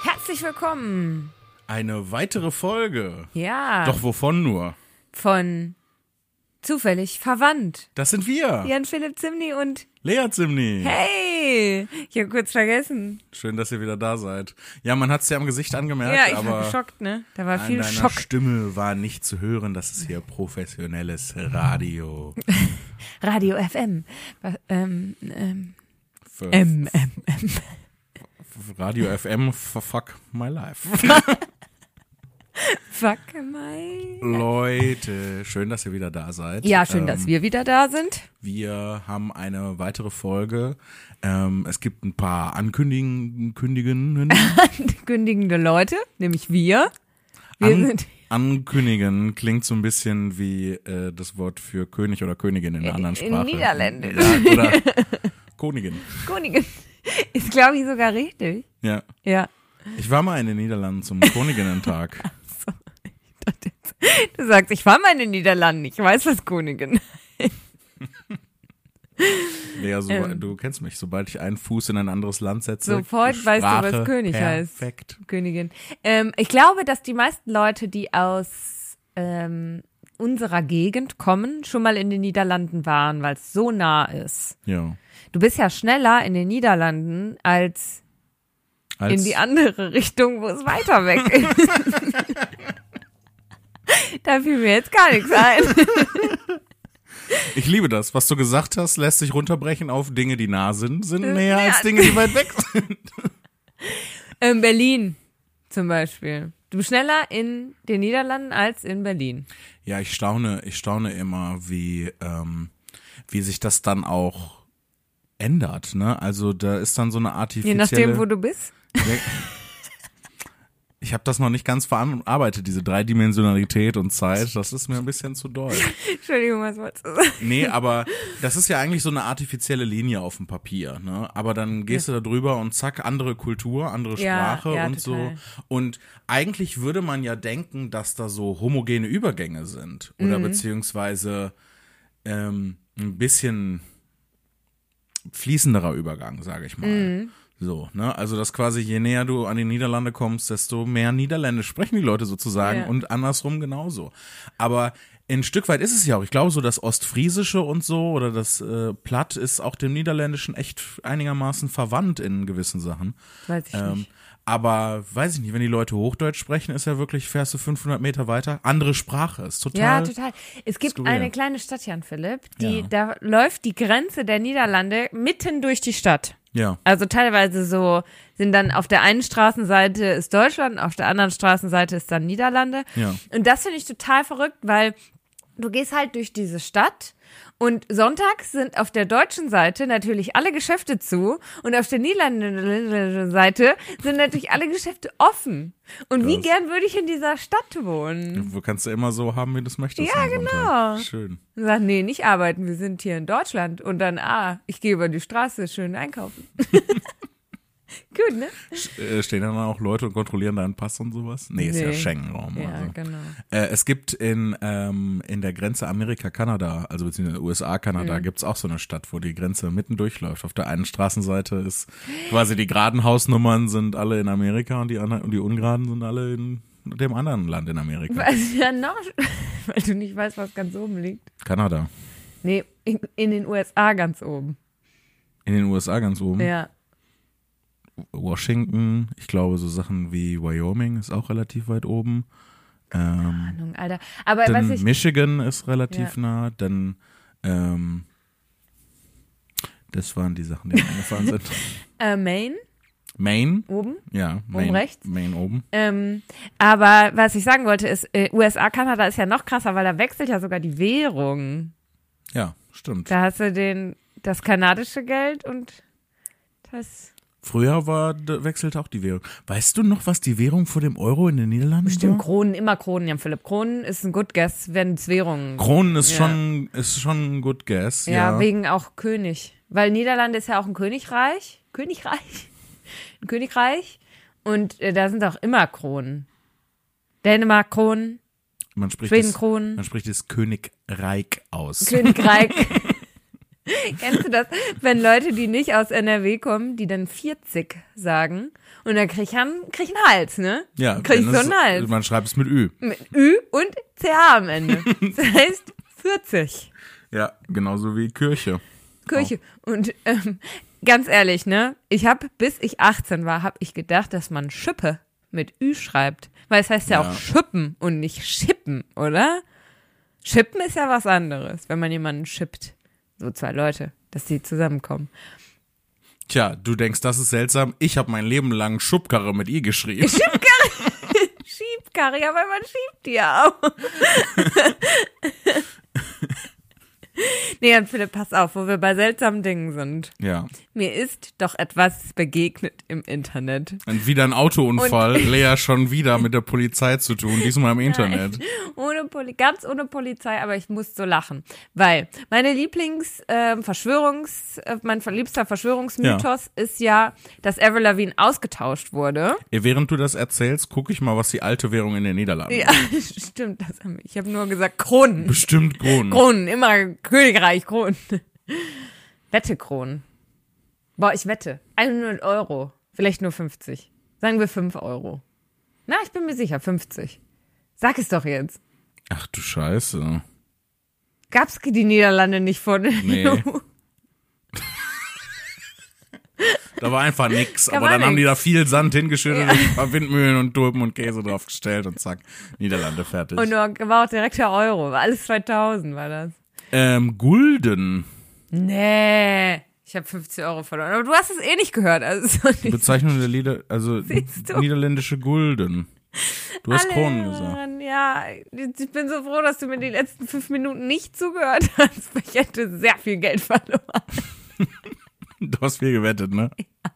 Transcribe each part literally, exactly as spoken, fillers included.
Herzlich willkommen. Eine weitere Folge. Ja. Doch wovon nur? Von Zufällig Verwandt. Das sind wir. Jan-Philipp Zimny und Lea Zimny. Hey, ich habe kurz vergessen. Schön, dass ihr wieder da seid. Ja, man hat es ja am Gesicht angemerkt, Ja, ich aber war geschockt, ne? Da war an viel deiner Schock. Stimme war nicht zu hören, das ist hier professionelles Radio. Radio F M. Was, ähm, ähm, Für M, M, M. Radio F M, for fuck my life. Fuck my. Leute, schön, dass ihr wieder da seid. Ja, schön, ähm, dass wir wieder da sind. Wir haben eine weitere Folge. Ähm, es gibt ein paar Ankündigungen. Kündigungen. Kündigende Leute, nämlich wir. Wir An- sind Ankündigen klingt so ein bisschen wie äh, das Wort für König oder Königin in einer anderen in Sprache. Niederländisch. Ja, oder Königin. Königin. Ist, glaube ich, sogar richtig. Ja. Ja. Ich war mal in den Niederlanden zum Königinnentag. Du sagst, ich war mal in den Niederlanden, ich weiß, was Königin. Ja, so, Ähm. du kennst mich. Sobald ich einen Fuß in ein anderes Land setze, Sofort die weißt du, was Sprache König heißt. Perfekt. Königin. Ähm, ich glaube, dass die meisten Leute, die aus ähm, unserer Gegend kommen, schon mal in den Niederlanden waren, weil es so nah ist. Ja. Du bist ja schneller in den Niederlanden als, Als, in die andere Richtung, wo es weiter weg ist. Da fiel mir jetzt gar nichts ein. Ich liebe das. Was du gesagt hast, lässt sich runterbrechen auf Dinge, die nah sind, sind näher Ja. als Dinge, die weit weg sind. Ähm, Berlin zum Beispiel. Du bist schneller in den Niederlanden als in Berlin. Ja, ich staune, ich staune immer, wie, ähm, wie sich das dann auch ändert, ne? Also da ist dann so eine Je artifizielle. nachdem, wo du bist. Ich habe das noch nicht ganz verarbeitet, diese Dreidimensionalität und Zeit. Das ist mir ein bisschen zu doll. Entschuldigung, was wolltest du sagen? Nee, aber das ist ja eigentlich so eine artifizielle Linie auf dem Papier, ne? Aber dann gehst du da drüber und zack, andere Kultur, andere Ja, Sprache ja, und total. so. Und eigentlich würde man ja denken, dass da so homogene Übergänge sind. Oder Mhm. beziehungsweise ähm, ein bisschen fließenderer Übergang, sage ich mal. Mhm. So, ne? Also, dass quasi je näher du an die Niederlande kommst, desto mehr Niederländisch sprechen die Leute sozusagen Ja. und andersrum genauso. Aber ein Stück weit ist es ja auch. Ich glaube, so das Ostfriesische und so oder das äh, Platt ist auch dem Niederländischen echt einigermaßen verwandt in gewissen Sachen. Weiß ich Ähm, nicht. aber weiß ich nicht, wenn die Leute Hochdeutsch sprechen, ist ja wirklich, fährst du fünfhundert Meter weiter. Andere Sprache, ist total. Ja, total. Es gibt skurril. eine kleine Stadt, Jan Philipp, die, Ja. da läuft die Grenze der Niederlande mitten durch die Stadt. Ja, Also teilweise so sind dann auf der einen Straßenseite ist Deutschland, auf der anderen Straßenseite ist dann Niederlande. ja. Und das finde ich total verrückt, weil du gehst halt durch diese Stadt und sonntags sind auf der deutschen Seite natürlich alle Geschäfte zu und auf der niederländischen Seite sind natürlich alle Geschäfte offen. Und wie Krass. gern würde ich in dieser Stadt wohnen? Wo kannst du immer so haben, wie du es möchtest. Ja, am Sonntag. genau. Schön. Und sagt, nee, nicht arbeiten, wir sind hier in Deutschland. Und dann, ah, ich gehe über die Straße, schön einkaufen. Gut, ne? Äh, stehen dann auch Leute und kontrollieren deinen Pass und sowas? Nee, ist ja Nee. Schengen-Raum. Ja, also. genau. Äh, es gibt in, ähm, in der Grenze Amerika-Kanada, also beziehungsweise U S A-Kanada, Mhm. gibt's auch so eine Stadt, wo die Grenze mitten durchläuft. Auf der einen Straßenseite ist quasi die geraden Hausnummern sind alle in Amerika und die anderen und die ungeraden sind alle in dem anderen Land in Amerika. Was ja noch, weil du nicht weißt, was ganz oben liegt. Kanada. Nee, in, in den U S A ganz oben. In den U S A ganz oben. Ja. Washington, ich glaube so Sachen wie Wyoming ist auch relativ weit oben. Ähm, Ahnung, Alter. Aber was Dann ich, Michigan ist relativ Ja. nah, dann ähm, das waren die Sachen, die mir eingefallen sind. äh, Maine, Maine, oben. ja, Maine, rechts? Maine oben. Ähm, aber was ich sagen wollte ist, äh, U S A, Kanada ist ja noch krasser, weil da wechselt ja sogar die Währung. Ja, stimmt. Da hast du den, das kanadische Geld und das Früher war, da wechselte auch die Währung. Weißt du noch, was die Währung vor dem Euro in den Niederlanden Stimmt, war? Kronen, immer Kronen, Jan Philipp. Kronen ist ein Good Guess, wenn es Währungen. Kronen ist Ja. schon, ist schon ein good guess, Ja, ja. wegen auch König. Weil Niederlande ist ja auch ein Königreich. Königreich? Ein Königreich. Und äh, da sind auch immer Kronen. Dänemark Kronen, Man spricht Schweden es, Kronen, man spricht es Königreich aus. Königreich. Kennst du das, wenn Leute, die nicht aus N R W kommen, die dann vierzig sagen und dann krieg ich einen, krieg ich einen Hals, ne? Ja, krieg ich so es- einen Hals. Man schreibt es mit Ü. Mit Ü und C H am Ende. Das heißt vierzig. Ja, genauso wie Kirche. Kirche. Und ähm, ganz ehrlich, ne? Ich habe, bis ich achtzehn war, habe ich gedacht, dass man Schippe mit Ü schreibt. Weil es heißt ja, Ja. auch Schippen und nicht Schippen, oder? Schippen ist ja was anderes, wenn man jemanden schippt. So zwei Leute, dass die zusammenkommen. Tja, du denkst, das ist seltsam. Ich habe mein Leben lang Schubkarre mit I geschrieben. Schiebkarre, ja, weil man schiebt die ja auch. Nee, und Philipp, pass auf, wo wir bei seltsamen Dingen sind. Ja. Mir ist doch etwas begegnet im Internet. Und wieder ein Autounfall. Lea schon wieder mit der Polizei zu tun, diesmal im Internet. Ohne Poli ganz ohne Polizei, aber ich muss so lachen. Weil meine Lieblings ähm, Verschwörungs, äh, mein liebster Verschwörungsmythos ist ja, dass Avril Lavigne ausgetauscht wurde. Während du das erzählst, gucke ich mal, was die alte Währung in den Niederlanden Ja, stimmt. Das haben wir. Ich habe nur gesagt Kronen. Bestimmt Kronen. Kronen, immer Königreich, Kronen. Wette Kronen. Boah, ich wette. hundert Euro. Vielleicht nur fünfzig. Sagen wir fünf Euro. Na, ich bin mir sicher, fünfzig. Sag es doch jetzt. Ach du Scheiße. Gab's die Niederlande nicht vor der Nee. E U? Da war einfach nix. Da Aber war dann haben die nix. da viel Sand hingeschüttet Ja. und ein paar Windmühlen und Tulpen und Käse draufgestellt und zack, Niederlande fertig. Und nur, war auch direkt der Euro. War alles zweitausend war das. ähm, Gulden. Nee. Ich habe fünfzig Euro verloren. Aber du hast es eh nicht gehört. Also ist doch nicht Bezeichnung der Lieder, also Siehst du? niederländische Gulden. Du hast alle Kronen gesagt. hören. Ja, ich bin so froh, dass du mir die letzten fünf Minuten nicht zugehört hast. Ich hätte sehr viel Geld verloren. Du hast viel gewettet, ne?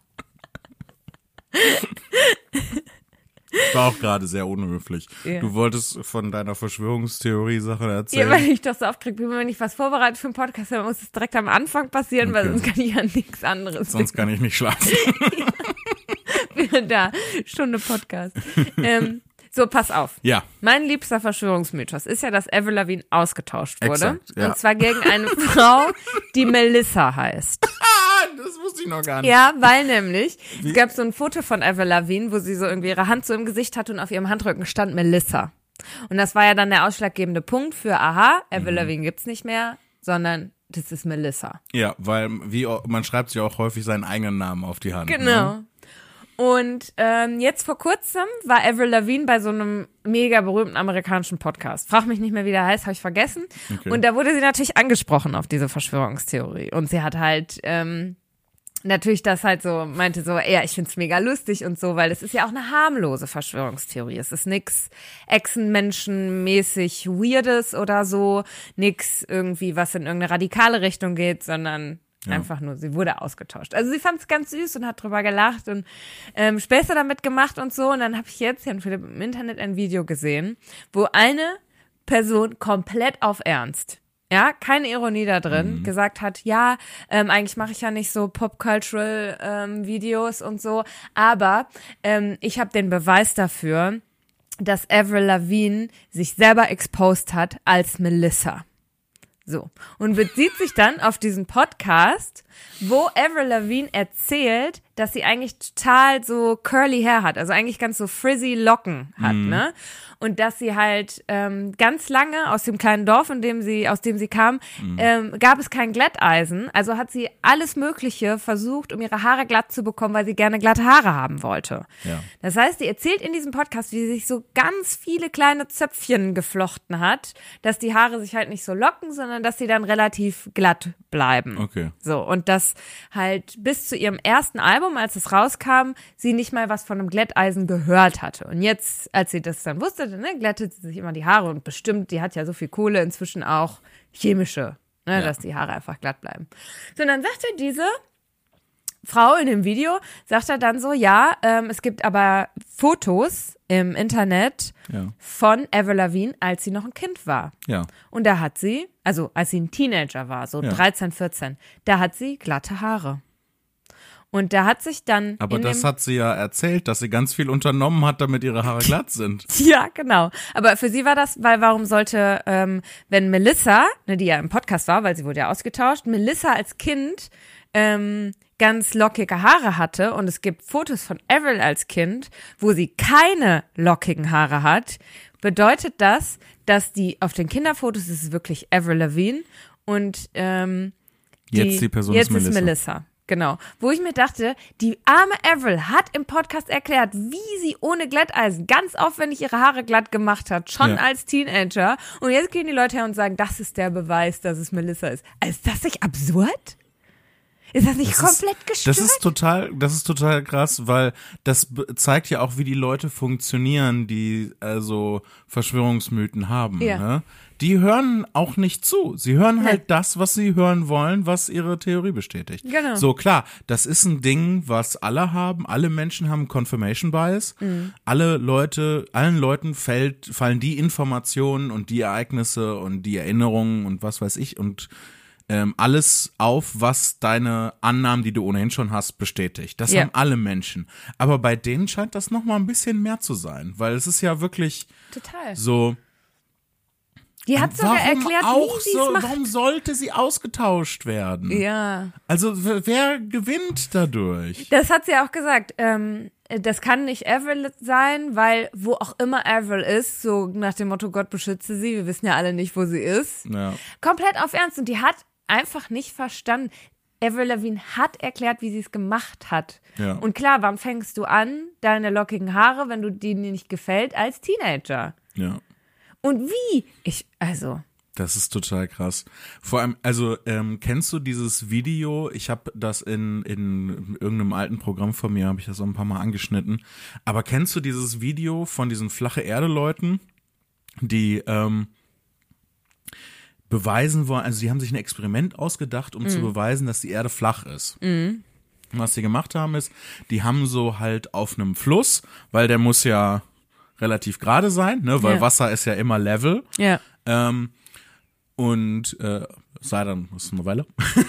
War auch gerade sehr unhöflich. Ja. Du wolltest von deiner Verschwörungstheorie-Sache Ja, erzählen. weil ich doch so aufkriege, wenn ich was vorbereite für einen Podcast, dann muss es direkt am Anfang passieren, weil Okay. sonst kann ich ja nichts anderes. Sonst kann ich nicht schlafen. Da, Stunde Podcast. ähm, so, pass auf. Ja, Mein liebster Verschwörungsmythos ist ja, dass Avril Lavigne ausgetauscht wurde. Exakt, ja. Und zwar gegen eine Frau, die Melissa heißt. das wusste ich noch gar nicht. Ja, weil nämlich, es gab so ein Foto von Avril Lavigne, wo sie so irgendwie ihre Hand so im Gesicht hatte und auf ihrem Handrücken stand Melissa. Und das war ja dann der ausschlaggebende Punkt für, aha, Avril Lavigne gibt's nicht mehr, sondern das ist Melissa. Ja, weil wie man schreibt sich auch häufig seinen eigenen Namen auf die Hand. Ne? Genau. Und ähm, jetzt vor kurzem war Avril Lavigne bei so einem mega berühmten amerikanischen Podcast. Frag mich nicht mehr, wie der heißt, habe ich vergessen. Okay. Und da wurde sie natürlich angesprochen auf diese Verschwörungstheorie. Und sie hat halt ähm, natürlich das halt so, meinte so, ja, ich find's mega lustig und so, weil es ist ja auch eine harmlose Verschwörungstheorie. Es ist nix Echsenmenschenmäßig Weirdes oder so, nix irgendwie, was in irgendeine radikale Richtung geht, sondern Ja. einfach nur, sie wurde ausgetauscht. Also sie fand's ganz süß und hat drüber gelacht und ähm, Späße damit gemacht und so. Und dann habe ich jetzt, Jan Philipp, im Internet ein Video gesehen, wo eine Person komplett auf Ernst, ja, keine Ironie da drin, Mhm. gesagt hat, ja, ähm, eigentlich mache ich ja nicht so Pop-Cultural ähm, Videos und so, aber ähm, ich habe den Beweis dafür, dass Avril Lavigne sich selber exposed hat als Melissa. So. Und bezieht sich dann auf diesen Podcast, wo Avril Lavigne erzählt, dass sie eigentlich total so curly Hair hat, also eigentlich ganz so frizzy Locken hat, Mhm. ne? Und dass sie halt ähm, ganz lange aus dem kleinen Dorf, in dem sie, aus dem sie kam, Mhm. ähm, gab es kein Glätteisen. Also hat sie alles Mögliche versucht, um ihre Haare glatt zu bekommen, weil sie gerne glatte Haare haben wollte. Ja. Das heißt, sie erzählt in diesem Podcast, wie sie sich so ganz viele kleine Zöpfchen geflochten hat, dass die Haare sich halt nicht so locken, sondern dass sie dann relativ glatt bleiben. Okay. So, und dass halt bis zu ihrem ersten Album, als es rauskam, sie nicht mal was von einem Glätteisen gehört hatte. Und jetzt, als sie das dann wusste, ne, glättet sie sich immer die Haare und bestimmt, die hat ja so viel Kohle, inzwischen auch chemische, ne, Ja. dass die Haare einfach glatt bleiben. So, und dann sagte diese Frau in dem Video, sagt er dann so, ja, ähm, es gibt aber Fotos im Internet Ja. von Avril Lavigne, als sie noch ein Kind war. Ja. Und da hat sie, also als sie ein Teenager war, so Ja. dreizehn, vierzehn, da hat sie glatte Haare. Und da hat sich dann Aber in das dem, hat sie ja erzählt, dass sie ganz viel unternommen hat, damit ihre Haare glatt sind. ja, genau. Aber für sie war das, weil warum sollte, ähm, wenn Melissa, ne, die ja im Podcast war, weil sie wurde ja ausgetauscht, Melissa als Kind ähm, ganz lockige Haare hatte und es gibt Fotos von Avril als Kind, wo sie keine lockigen Haare hat, bedeutet das, dass die auf den Kinderfotos ist es wirklich Avril Lavigne und ähm, die, Jetzt die Person jetzt ist Melissa. ist Melissa. Genau. Wo ich mir dachte, die arme Avril hat im Podcast erklärt, wie sie ohne Glätteisen ganz aufwendig ihre Haare glatt gemacht hat, schon Ja. als Teenager. Und jetzt gehen die Leute her und sagen, das ist der Beweis, dass es Melissa ist. Also ist das nicht absurd? Ist das nicht Das komplett ist, gestört? Das ist total, das ist total krass, weil das be- zeigt ja auch, wie die Leute funktionieren, die also Verschwörungsmythen haben. Ja. Ne? Die hören auch nicht zu. Sie hören Nee. halt das, was sie hören wollen, was ihre Theorie bestätigt. Genau. So klar, das ist ein Ding, was alle haben. Alle Menschen haben Confirmation Bias. Mhm. Alle Leute, allen Leuten fällt, fallen die Informationen und die Ereignisse und die Erinnerungen und was weiß ich und ähm, alles auf, was deine Annahmen, die du ohnehin schon hast, bestätigt. Das Ja. haben alle Menschen. Aber bei denen scheint das noch mal ein bisschen mehr zu sein, weil es ist ja wirklich Total. so. Die hat sogar warum erklärt, auch wie sie so, es macht. warum sollte sie ausgetauscht werden? Ja. Also w- wer gewinnt dadurch? Das hat sie auch gesagt. Ähm, das kann nicht Avril sein, weil wo auch immer Avril ist, so nach dem Motto, Gott beschütze sie, wir wissen ja alle nicht, wo sie ist. Ja. Komplett auf Ernst. Und die hat einfach nicht verstanden. Avril Lavigne hat erklärt, wie sie es gemacht hat. Ja. Und klar, wann fängst du an, deine lockigen Haare, wenn du dir nicht gefällt, als Teenager? Ja. Und wie? Ich, also, Das ist total krass. Vor allem, also ähm, kennst du dieses Video? Ich habe das in in irgendeinem alten Programm von mir, habe ich das auch ein paar Mal angeschnitten. Aber kennst du dieses Video von diesen flache Erde-Leuten, die ähm, beweisen wollen, also die haben sich ein Experiment ausgedacht, um Mhm. zu beweisen, dass die Erde flach ist. Mhm. Und was die gemacht haben ist, die haben so halt auf einem Fluss, weil der muss ja relativ gerade sein, ne, weil Ja. Wasser ist ja immer level. ja. Ähm, und äh, sei dann, das ist eine Weile.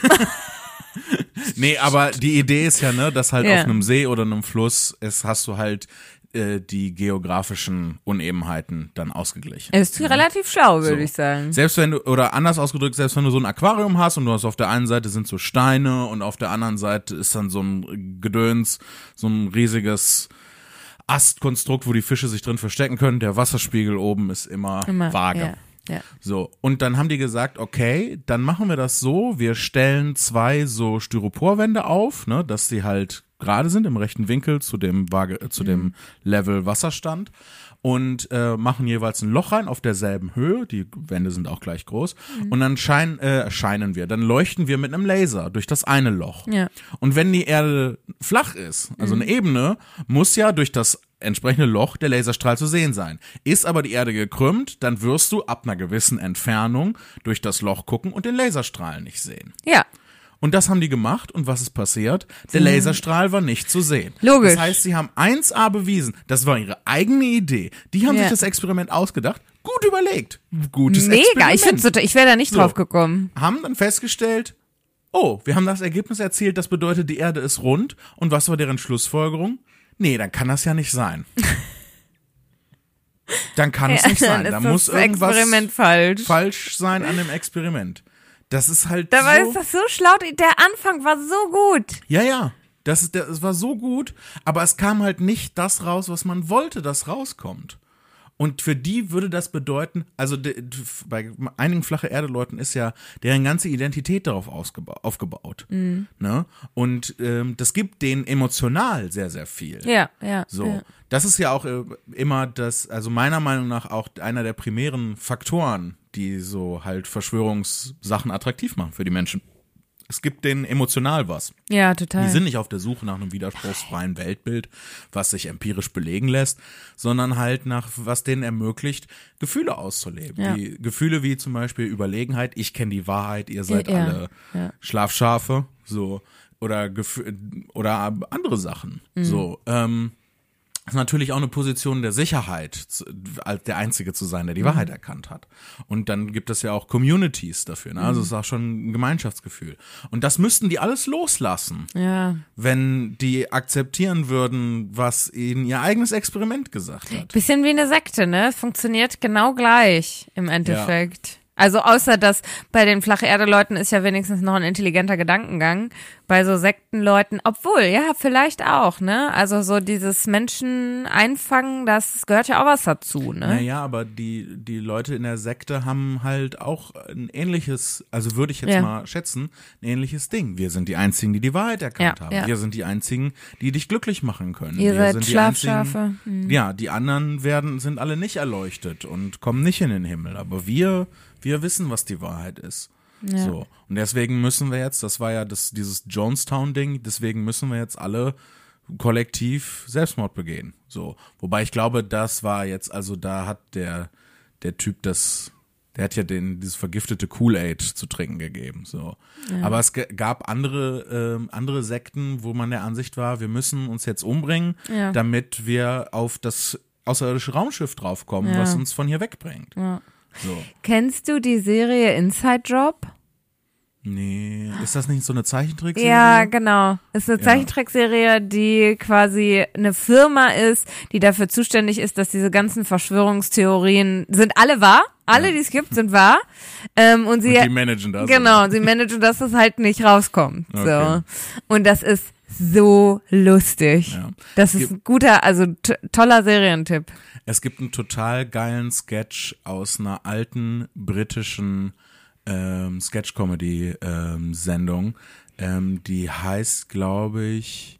Nee, aber die Idee ist ja, ne, dass halt Ja. auf einem See oder einem Fluss ist, hast du halt äh, die geografischen Unebenheiten dann ausgeglichen. Ist relativ schlau, würde So. ich sagen. Selbst wenn du, oder anders ausgedrückt, selbst wenn du so ein Aquarium hast und du hast auf der einen Seite sind so Steine und auf der anderen Seite ist dann so ein Gedöns, so ein riesiges Astkonstrukt, wo die Fische sich drin verstecken können. Der Wasserspiegel oben ist immer, Immer, vage. ja, ja. So, und dann haben die gesagt, okay, dann machen wir das so, wir stellen zwei so Styroporwände auf, ne, dass sie halt gerade sind im rechten Winkel zu dem Waage, äh, zu dem Level Wasserstand und äh, machen jeweils ein Loch rein auf derselben Höhe, die Wände sind auch gleich groß und dann schein, äh, scheinen wir, dann leuchten wir mit einem Laser durch das eine Loch. Ja. Und wenn die Erde flach ist, also eine Ebene, muss ja durch das entsprechende Loch der Laserstrahl zu sehen sein. Ist aber die Erde gekrümmt, dann wirst du ab einer gewissen Entfernung durch das Loch gucken und den Laserstrahl nicht sehen. Ja. Und das haben die gemacht und was ist passiert? Der Laserstrahl war nicht zu sehen. Logisch. Das heißt, sie haben eins a bewiesen, das war ihre eigene Idee. Die haben Ja. sich das Experiment ausgedacht, gut überlegt, gutes Mega, Experiment. ich find's total, ich wäre da nicht So. drauf gekommen. Haben dann festgestellt, oh, wir haben das Ergebnis erzielt, das bedeutet, die Erde ist rund. Und was war deren Schlussfolgerung? Nee, dann kann das ja nicht sein. Dann kann es Ja, nicht sein. dann Da ist muss das irgendwas Experiment falsch. falsch sein an dem Experiment. Das ist halt Dabei so. ist das so schlau, der Anfang war so gut. Ja, ja. Das, ist, das war so gut, aber es kam halt nicht das raus, was man wollte, dass rauskommt. Und für die würde das bedeuten, also de, de, bei einigen flache Erde-Leuten ist ja deren ganze Identität darauf ausgeba- aufgebaut. Mhm. Ne? Und ähm, das gibt denen emotional sehr, sehr viel. Ja, ja. So, ja. das ist ja auch äh, immer das, also meiner Meinung nach auch einer der primären Faktoren, die so halt Verschwörungssachen attraktiv machen für die Menschen. Es gibt denen emotional was. Ja, total. Die sind nicht auf der Suche nach einem widerspruchsfreien Weltbild, was sich empirisch belegen lässt, sondern halt nach, was denen ermöglicht, Gefühle auszuleben. Ja. Die Gefühle wie zum Beispiel Überlegenheit, ich kenne die Wahrheit, ihr seid Ja, alle ja. Schlafschafe, so, oder Gefü- oder andere Sachen, Mhm. so, ähm, ist natürlich auch eine Position der Sicherheit, zu- als der Einzige zu sein, der die Wahrheit erkannt hat. Und dann gibt es ja auch Communities dafür, ne? Also es ist auch schon ein Gemeinschaftsgefühl. Und das müssten die alles loslassen, Ja. wenn die akzeptieren würden, was ihnen ihr eigenes Experiment gesagt hat. Bisschen wie eine Sekte, ne? Funktioniert genau gleich im Endeffekt. Also außer, dass bei den Flach-Erde-Leuten ist ja wenigstens noch ein intelligenter Gedankengang. Bei so Sektenleuten, obwohl, ja, vielleicht auch, ne? Also so dieses Menschen einfangen, das gehört ja auch was dazu, ne? Naja, aber die, die Leute in der Sekte haben halt auch ein ähnliches, also würde ich jetzt Ja. mal schätzen, ein ähnliches Ding. Wir sind die Einzigen, die die Wahrheit erkannt Ja, haben. ja. Wir sind die Einzigen, die dich glücklich machen können. Ihr Wir seid sind die Schlafschafe. Einzigen, ja, die anderen werden, sind alle nicht erleuchtet und kommen nicht in den Himmel. Aber wir, wir wissen, was die Wahrheit ist. Ja. So. Und deswegen müssen wir jetzt, das war ja das, dieses Jonestown-Ding, deswegen müssen wir jetzt alle kollektiv Selbstmord begehen. So. Wobei ich glaube, das war jetzt, also da hat der, der Typ das, der hat ja den, dieses vergiftete Kool-Aid zu trinken gegeben. So. Aber es ge- gab andere, ähm, andere Sekten, wo man der Ansicht war, wir müssen uns jetzt umbringen, Ja. damit wir auf das außerirdische Raumschiff draufkommen, Ja. was uns von hier wegbringt. Ja. So. Kennst du die Serie Inside Job? Nee, ist das nicht so eine Zeichentrickserie? Ja, genau. Ist eine Ja. Zeichentrickserie, die quasi eine Firma ist, die dafür zuständig ist, dass diese ganzen Verschwörungstheorien sind alle wahr. Alle, Ja. die es gibt, sind wahr. Ähm, und sie Und die managen das. Genau, sie managen, dass es halt nicht rauskommt. Okay. So. Und das ist so lustig. Ja. Das ist ein guter, also t- toller Serientipp. Es gibt einen total geilen Sketch aus einer alten britischen ähm, Sketch-Comedy-Sendung. Ähm, die heißt, glaube ich,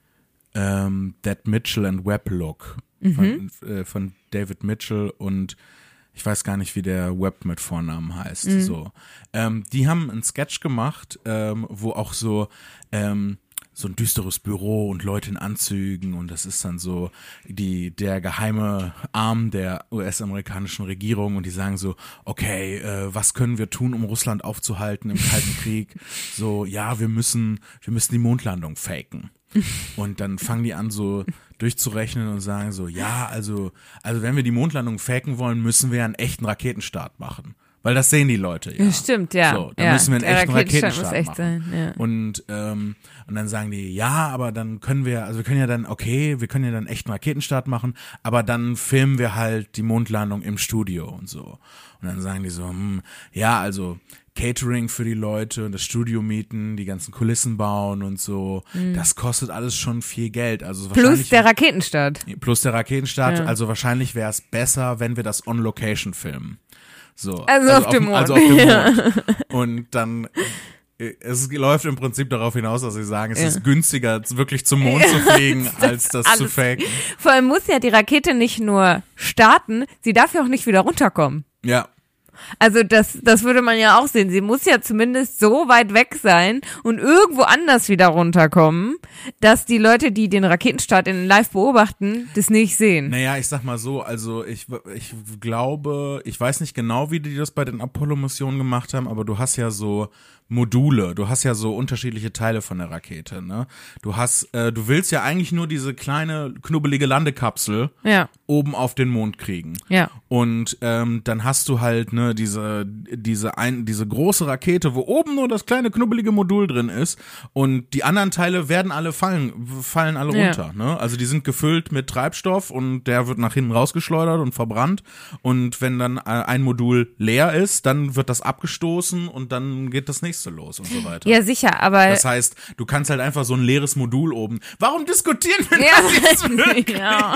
ähm, That Mitchell and Webb Look von, äh, von David Mitchell und ich weiß gar nicht, wie der Webb mit Vornamen heißt. So, ähm, die haben einen Sketch gemacht, ähm, wo auch so ähm, so ein düsteres Büro und Leute in Anzügen und das ist dann so die der geheime Arm der U S-amerikanischen Regierung und die sagen so, okay, äh, was können wir tun, um Russland aufzuhalten im Kalten Krieg? So, ja, wir müssen wir müssen die Mondlandung faken. Und dann fangen die an so durchzurechnen und sagen so, ja, also also wenn wir die Mondlandung faken wollen, müssen wir einen echten Raketenstart machen. Weil das sehen die Leute, ja. Ja, stimmt, ja. So, dann ja. müssen wir einen Der echten Raketenstart Raketenstart muss echt machen. sein, ja. Und, ähm, und dann sagen die, ja, aber dann können wir, also wir können ja dann, okay, wir können ja dann echt einen Raketenstart machen, aber dann filmen wir halt die Mondlandung im Studio und so. Und dann sagen die so, hm, ja, also Catering für die Leute und das Studio mieten, die ganzen Kulissen bauen und so, das kostet alles schon viel Geld. Also Plus wahrscheinlich der Raketenstart. plus der Raketenstart, Ja. also wahrscheinlich wäre es besser, wenn wir das on Location filmen. So. Also auf dem Mond. Also auf dem Mond. Und dann, äh, es läuft im Prinzip darauf hinaus, dass sie sagen, es Ja. ist günstiger, wirklich zum Mond zu fliegen, als das zu alles. faken. Vor allem muss ja die Rakete nicht nur starten, sie darf ja auch nicht wieder runterkommen. Ja. Also das, das würde man ja auch sehen. Sie muss ja zumindest so weit weg sein und irgendwo anders wieder runterkommen, dass die Leute, die den Raketenstart in live beobachten, das nicht sehen. Naja, ich sag mal so, also ich, ich glaube, ich weiß nicht genau, wie die das bei den Apollo-Missionen gemacht haben, aber du hast ja so Module, du hast ja so unterschiedliche Teile von der Rakete, ne? Du hast, äh, du willst ja eigentlich nur diese kleine, knubbelige Landekapsel Ja, oben auf den Mond kriegen. ja. Und ähm, dann hast du halt ne diese diese ein diese große Rakete, wo oben nur das kleine knubbelige Modul drin ist und die anderen Teile werden alle fallen fallen alle Ja. runter. Ne? Also die sind gefüllt mit Treibstoff und der wird nach hinten rausgeschleudert und verbrannt. Und wenn dann äh, ein Modul leer ist, dann wird das abgestoßen und dann geht das nächste los und so weiter. Ja, sicher, aber Das heißt, du kannst halt einfach so ein leeres Modul oben. Warum diskutieren wir ja, das jetzt wirklich? ja.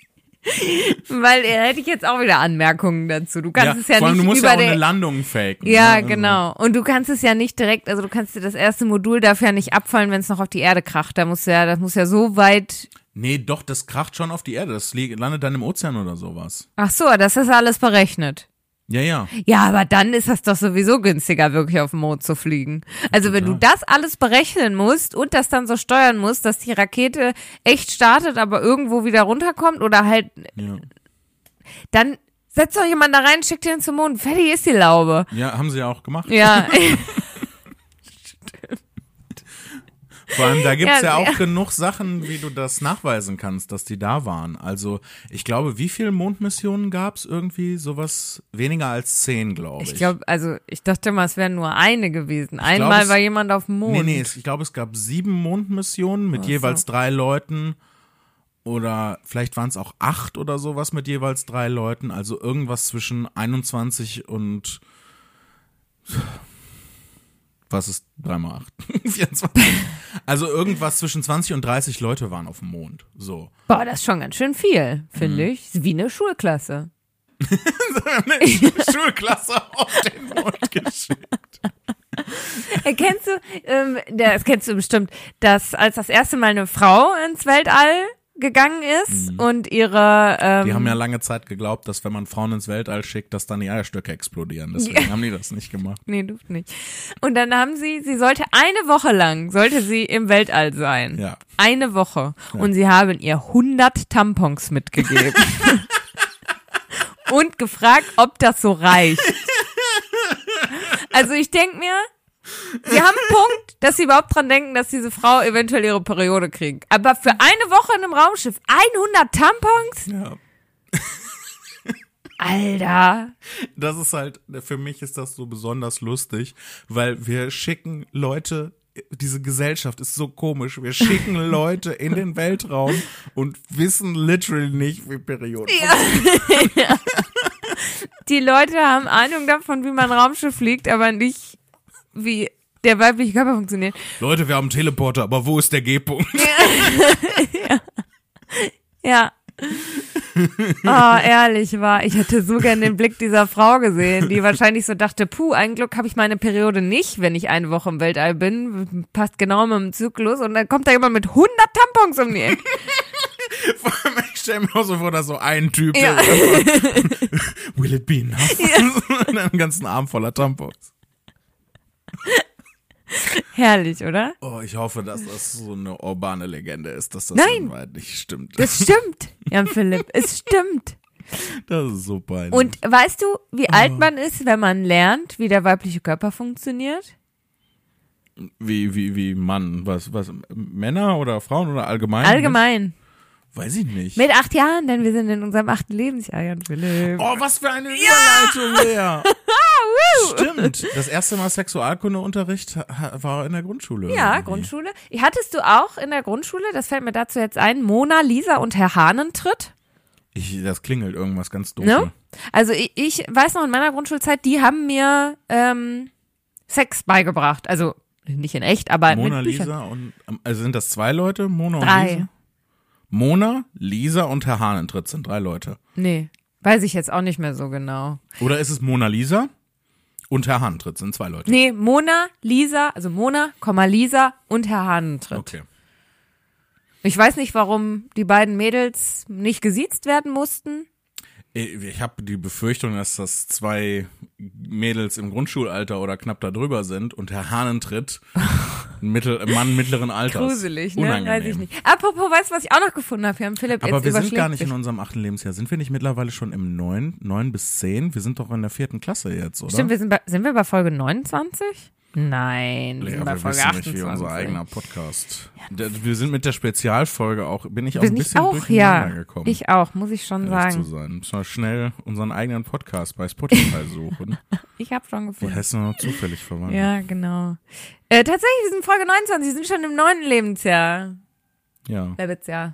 Weil äh, hätte ich jetzt auch wieder Anmerkungen dazu. Du kannst Ja, es ja vor allem, nicht du musst über ja auch der eine Landung faken. Ja, ne? genau. Und du kannst es ja nicht direkt, also du kannst dir das erste Modul darf ja nicht abfallen, wenn es noch auf die Erde kracht. Da muss ja, das muss ja so weit. Nee, doch, das kracht schon auf die Erde. Das li- landet dann im Ozean oder sowas. Ach so, das ist alles berechnet. Ja, ja. Ja, aber dann ist das doch sowieso günstiger, wirklich auf den Mond zu fliegen. Also wenn du das alles berechnen musst und das dann so steuern musst, dass die Rakete echt startet, aber irgendwo wieder runterkommt oder halt, Ja, dann setzt doch jemand da rein, schickt den zum Mond. Fertig ist die Laube. ja haben sie ja auch gemacht. Ja. Vor allem, da gibt's ja, Ja, auch sehr. genug Sachen, wie du das nachweisen kannst, dass die da waren. Also, ich glaube, wie viele Mondmissionen gab's irgendwie? Sowas weniger als zehn, glaube ich. Ich glaube, also ich dachte mal, es wäre nur eine gewesen. glaub, Einmal es- war jemand auf dem Mond. Nee, nee, es- ich glaube, es gab sieben Mondmissionen mit Ach so. jeweils drei Leuten. Oder vielleicht waren es auch acht oder sowas mit jeweils drei Leuten. Also irgendwas zwischen einundzwanzig und was ist drei mal acht? vierundzwanzig. Also irgendwas zwischen zwanzig und dreißig Leute waren auf dem Mond. So. Boah, das ist schon ganz schön viel, finde Mhm. ich. Ist wie eine Schulklasse. Eine Schulklasse auf den Mond geschickt. Erkennst du, ähm, das kennst du bestimmt, dass als das erste Mal eine Frau ins Weltall gegangen ist und ihre ähm, Die haben ja lange Zeit geglaubt, dass wenn man Frauen ins Weltall schickt, dass dann die Eierstöcke explodieren. Deswegen haben die das nicht gemacht. nee, du nicht. Und dann haben sie, sie sollte eine Woche lang, sollte sie im Weltall sein. Ja. Eine Woche. Und sie haben ihr hundert Tampons mitgegeben. Und gefragt, ob das so reicht. Also ich denke mir, sie haben einen Punkt, dass sie überhaupt dran denken, dass diese Frau eventuell ihre Periode kriegt. Aber für eine Woche in einem Raumschiff hundert Tampons? Ja. Alter. Das ist halt, für mich ist das so besonders lustig, weil wir schicken Leute, diese Gesellschaft ist so komisch, wir schicken Leute in den Weltraum und wissen literally nicht, wie Perioden Ja. Die Leute haben Ahnung davon, wie man Raumschiff fliegt, aber nicht, wie der weibliche Körper funktioniert. Leute, wir haben einen Teleporter, aber wo ist der G-Punkt? Ja. Oh, ehrlich war, ich hätte so gern den Blick dieser Frau gesehen, die wahrscheinlich so dachte, puh, ein Glück habe ich meine Periode nicht, wenn ich eine Woche im Weltall bin, passt genau mit dem Zyklus und dann kommt da jemand mit hundert Tampons um die Ecke. Ich stelle mir auch so vor, dass so ein Typ, Ja. der einfach, will it be enough? Und einen ganzen Arm voller Tampons. Herrlich, oder? Oh, ich hoffe, dass das so eine urbane Legende ist, dass das Nein. in Wahrheit nicht stimmt. Das stimmt, Jan Philipp, es stimmt. Das ist so peinlich. Und weißt du, wie alt man ist, wenn man lernt, wie der weibliche Körper funktioniert? Wie, wie, wie Mann, was, was, Männer oder Frauen oder allgemein? Allgemein. Weiß ich nicht. Mit acht Jahren, denn wir sind in unserem achten Lebensjahr, Jan Philipp. Oh, was für eine Überleitung, Lea. Stimmt. Das erste Mal Sexualkundeunterricht ha- war in der Grundschule. Ja, irgendwie. Grundschule. Hattest du auch in der Grundschule, das fällt mir dazu jetzt ein, Mona, Lisa und Herr Hahnentritt? Ich, das klingelt irgendwas ganz doof. Ne? Also ich, ich weiß noch in meiner Grundschulzeit, die haben mir ähm, Sex beigebracht. Also nicht in echt, aber Mona, mit Büchern. Lisa und, also sind das zwei Leute? Mona und Drei. Lisa? Mona, Lisa und Herr Hahnentritt sind drei Leute. Nee, weiß ich jetzt auch nicht mehr so genau. Oder ist es Mona Lisa und Herr Hahnentritt sind zwei Leute? Nee, Mona, Lisa, also Mona, Komma Lisa und Herr Hahnentritt. Okay. Ich weiß nicht, warum die beiden Mädels nicht gesiezt werden mussten. Ich habe die Befürchtung, dass das zwei Mädels im Grundschulalter oder knapp darüber sind und Herr Hahnentritt, ein Mittel, Mann mittleren Alters. Gruselig, ne? Unangenehm. Weiß ich nicht. Apropos, weißt du, was ich auch noch gefunden habe? Wir haben Philipp Aber jetzt wir sind überschlägt gar nicht mich. in unserem achten Lebensjahr. Sind wir nicht mittlerweile schon im neun, neun bis zehn? Wir sind doch in der vierten Klasse jetzt, oder? Stimmt, wir sind bei, sind wir bei Folge neunundzwanzig? Nein, wir Lea, sind bei wir Folge wissen achtundzwanzig. nicht, wie unser eigener Podcast. Der, wir sind mit der Spezialfolge auch, bin ich auch Bin ein ich bisschen auch, durcheinander ja. gekommen. Ich auch, muss ich schon ehrlich zu sagen. sein. Müssen wir schnell unseren eigenen Podcast bei Spotify suchen. Ich habe schon Wie gefunden. heißt er noch zufällig verwandt? Ja, genau. Äh, tatsächlich, wir sind Folge neunundzwanzig, wir sind schon im neunten Lebensjahr. Ja. Lebensjahr.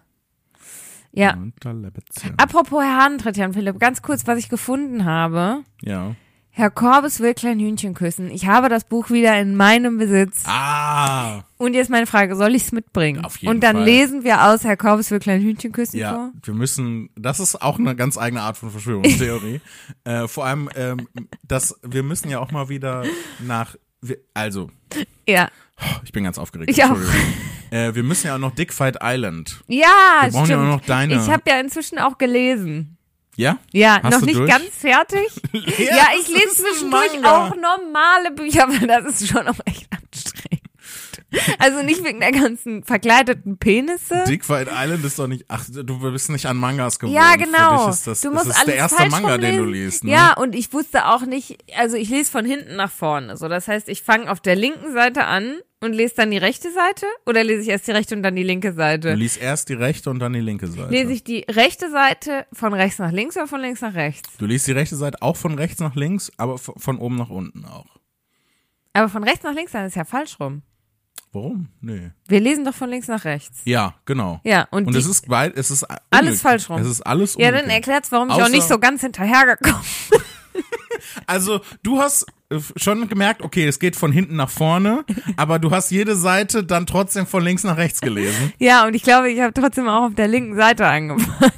Ja. Neunter Lebensjahr. Apropos Herr Hahnentritt, Jan Philipp, ganz kurz, was ich gefunden habe. Ja. Herr Korbes will klein Hühnchen küssen. Ich habe das Buch wieder in meinem Besitz. Ah! Und jetzt meine Frage, soll ich es mitbringen? Auf jeden Und dann Fall. lesen wir aus Herr Korbes will klein Hühnchen küssen Ja, vor? wir müssen, das ist auch eine ganz eigene Art von Verschwörungstheorie. äh, vor allem, ähm, das, wir müssen ja auch mal wieder nach, wir, also, Ja. ich bin ganz aufgeregt. Ich auch. Entschuldigung. Äh, wir müssen ja auch noch Dickfight Island. Ja, Wir brauchen stimmt. ja auch noch deine. Ich habe ja inzwischen auch gelesen. Ja? Ja, Hast noch du nicht durch? ganz fertig. Ja, ich lese zwischendurch auch normale Bücher, aber das ist schon auch echt anstrengend. Also nicht wegen der ganzen verkleideten Penisse. Dickfight Island ist doch nicht, ach, du bist nicht an Mangas gewohnt. Ja, Für genau. dich ist das, du das musst ist alles der erste falsch Manga, den du rumlesen. liest, ne? Ja, und ich wusste auch nicht, also ich lese von hinten nach vorne. So, das heißt, ich fange auf der linken Seite an und lese dann die rechte Seite oder lese ich erst die rechte und dann die linke Seite? Du liest erst die rechte und dann die linke Seite. Lese ich die rechte Seite von rechts nach links oder von links nach rechts? Du liest die rechte Seite auch von rechts nach links, aber von, von oben nach unten auch. Aber von rechts nach links, dann ist ja falsch rum. Warum? Nee. Wir lesen doch von links nach rechts. Ja, genau. Ja, und, Und die, es ist weit, es ist alles falsch rum. Es ist alles Ja, umgekehrt. dann erklärt's, warum ich Außer, auch nicht so ganz hinterhergekommen bin. Also, du hast äh, schon gemerkt, okay, es geht von hinten nach vorne, aber du hast jede Seite dann trotzdem von links nach rechts gelesen. Ja, und ich glaube, ich habe trotzdem auch auf der linken Seite angefangen.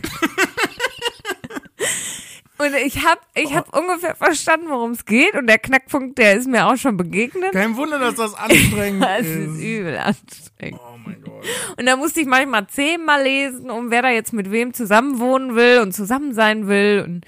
Und ich habe ich hab oh. ungefähr verstanden, worum es geht. Und der Knackpunkt, der ist mir auch schon begegnet. Kein Wunder, dass das anstrengend das ist. Das ist übel anstrengend. Oh mein Gott. Und da musste ich manchmal zehnmal lesen, um wer da jetzt mit wem zusammenwohnen will und zusammen sein will. Und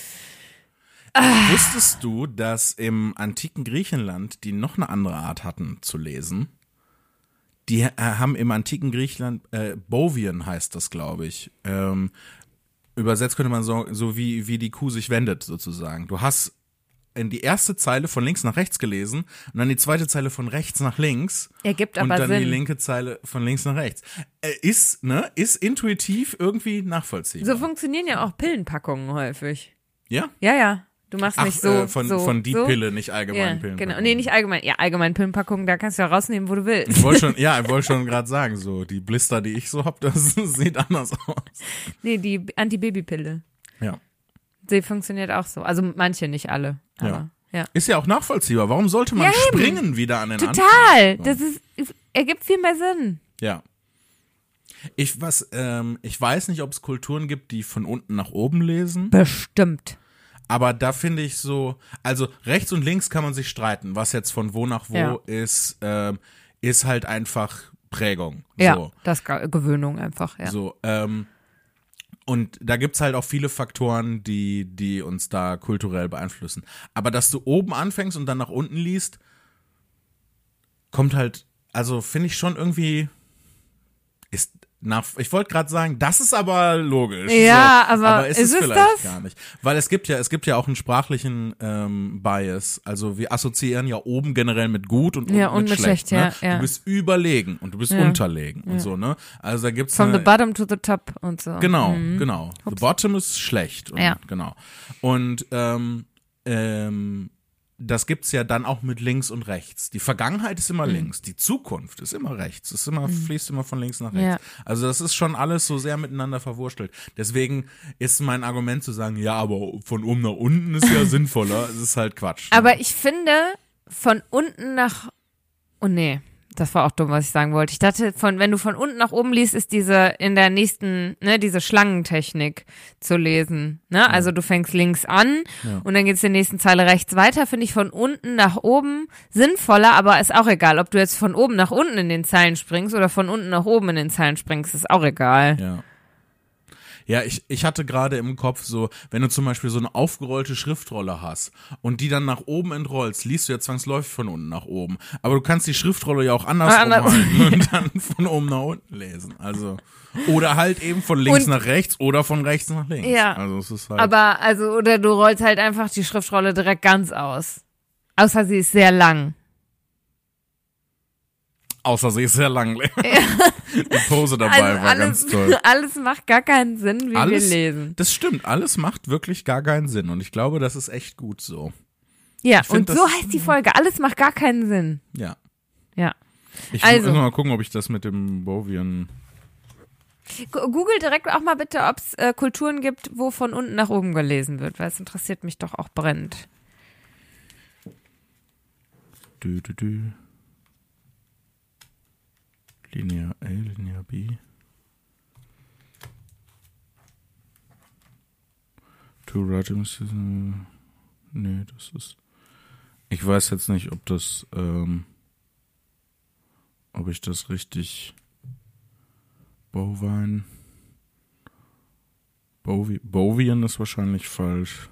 ah. Wusstest du, dass im antiken Griechenland die noch eine andere Art hatten zu lesen? Die äh, haben im antiken Griechenland, äh, Bovian heißt das, glaube ich, ähm, übersetzt könnte man so, so wie, wie die Kuh sich wendet, sozusagen. Du hast in die erste Zeile von links nach rechts gelesen und dann die zweite Zeile von rechts nach links. Ergibt und aber dann Sinn. Die linke Zeile von links nach rechts. Äh, ist, ne, ist intuitiv irgendwie nachvollziehbar. So funktionieren ja auch Pillenpackungen häufig. Ja? Ja, ja. Du machst Ach, nicht so. äh, von, so, von die so. Pille, nicht allgemein ja, Pillen. Genau, nee, nicht allgemein. Ja, allgemein Pillenpackungen, da kannst du ja rausnehmen, wo du willst. Ich wollte schon, ja, ich wollte schon gerade sagen, so, die Blister, die ich so hab, das sieht anders aus. Nee, die Antibabypille. Ja. Die funktioniert auch so. Also manche, nicht alle. Aber, ja. ja. Ist ja auch nachvollziehbar. Warum sollte man ja, springen wieder an den Total. Anfang? Das ist, ergibt viel mehr Sinn. Ja. Ich, was, ähm, ich weiß nicht, ob es Kulturen gibt, die von unten nach oben lesen. Bestimmt. Aber da finde ich so, also rechts und links kann man sich streiten, was jetzt von wo nach wo ja. ist, ähm, ist halt einfach Prägung. Ja, so. das ist Gewöhnung einfach, ja. So, ähm, und da gibt's halt auch viele Faktoren, die, die uns da kulturell beeinflussen. Aber dass du oben anfängst und dann nach unten liest, kommt halt, also finde ich schon irgendwie, ist nach, ich wollte gerade sagen, das ist aber logisch. Ja, so, aber, aber ist, ist es es vielleicht das? gar nicht. Weil es gibt ja, es gibt ja auch einen sprachlichen ähm, Bias. Also wir assoziieren ja oben generell mit gut und ja, unten und mit, mit schlecht. schlecht ne? ja, ja. Du bist überlegen und du bist ja. unterlegen ja. und so, ne? Also da gibt's From eine, the bottom to the top und so. Genau, mhm. genau. The Ups. bottom ist schlecht. Und, ja. Genau. Und ähm, ähm, das gibt's ja dann auch mit links und rechts. Die Vergangenheit ist immer mhm. links, die Zukunft ist immer rechts. Es ist immer, mhm. fließt immer von links nach rechts. Ja. Also das ist schon alles so sehr miteinander verwurstelt. Deswegen ist mein Argument zu sagen, ja, aber von oben nach unten ist ja sinnvoller. Es ist halt Quatsch. Ne? Aber ich finde, von unten nach, oh nee, das war auch dumm, was ich sagen wollte. Ich dachte, von, wenn du von unten nach oben liest, ist diese in der nächsten, ne, diese Schlangentechnik zu lesen. Ne? Ja. Also du fängst links an ja. und dann geht's in der nächsten Zeile rechts weiter. Finde ich von unten nach oben sinnvoller, aber ist auch egal. Ob du jetzt von oben nach unten in den Zeilen springst oder von unten nach oben in den Zeilen springst, ist auch egal. Ja. Ja, ich, ich hatte gerade im Kopf so, wenn du zum Beispiel so eine aufgerollte Schriftrolle hast und die dann nach oben entrollst, liest du ja zwangsläufig von unten nach oben. Aber du kannst die Schriftrolle ja auch andersrum anders. halten und dann von oben nach unten lesen. Also, oder halt eben von links und, nach rechts oder von rechts nach links. Ja, also es ist halt aber, also, oder du rollst halt einfach die Schriftrolle direkt ganz aus. Außer sie ist sehr lang. Außer sie ist sehr lang. Ja. Die Pose dabei also war alles, ganz toll. Alles macht gar keinen Sinn, wie alles, wir lesen. Das stimmt, alles macht wirklich gar keinen Sinn und ich glaube, das ist echt gut so. Ja, find, und so heißt die Folge, alles macht gar keinen Sinn. Ja. Ja. Ich also, muss mal gucken, ob ich das mit dem Bovian... Google direkt auch mal bitte, ob es äh, Kulturen gibt, wo von unten nach oben gelesen wird, weil es interessiert mich doch auch brennend. Dü, dü, dü. Linear A, Linear B. Two writings. Nee, das ist. Ich weiß jetzt nicht, ob das, ähm, ob ich das richtig. Bovine. Bovi, Bovian ist wahrscheinlich falsch.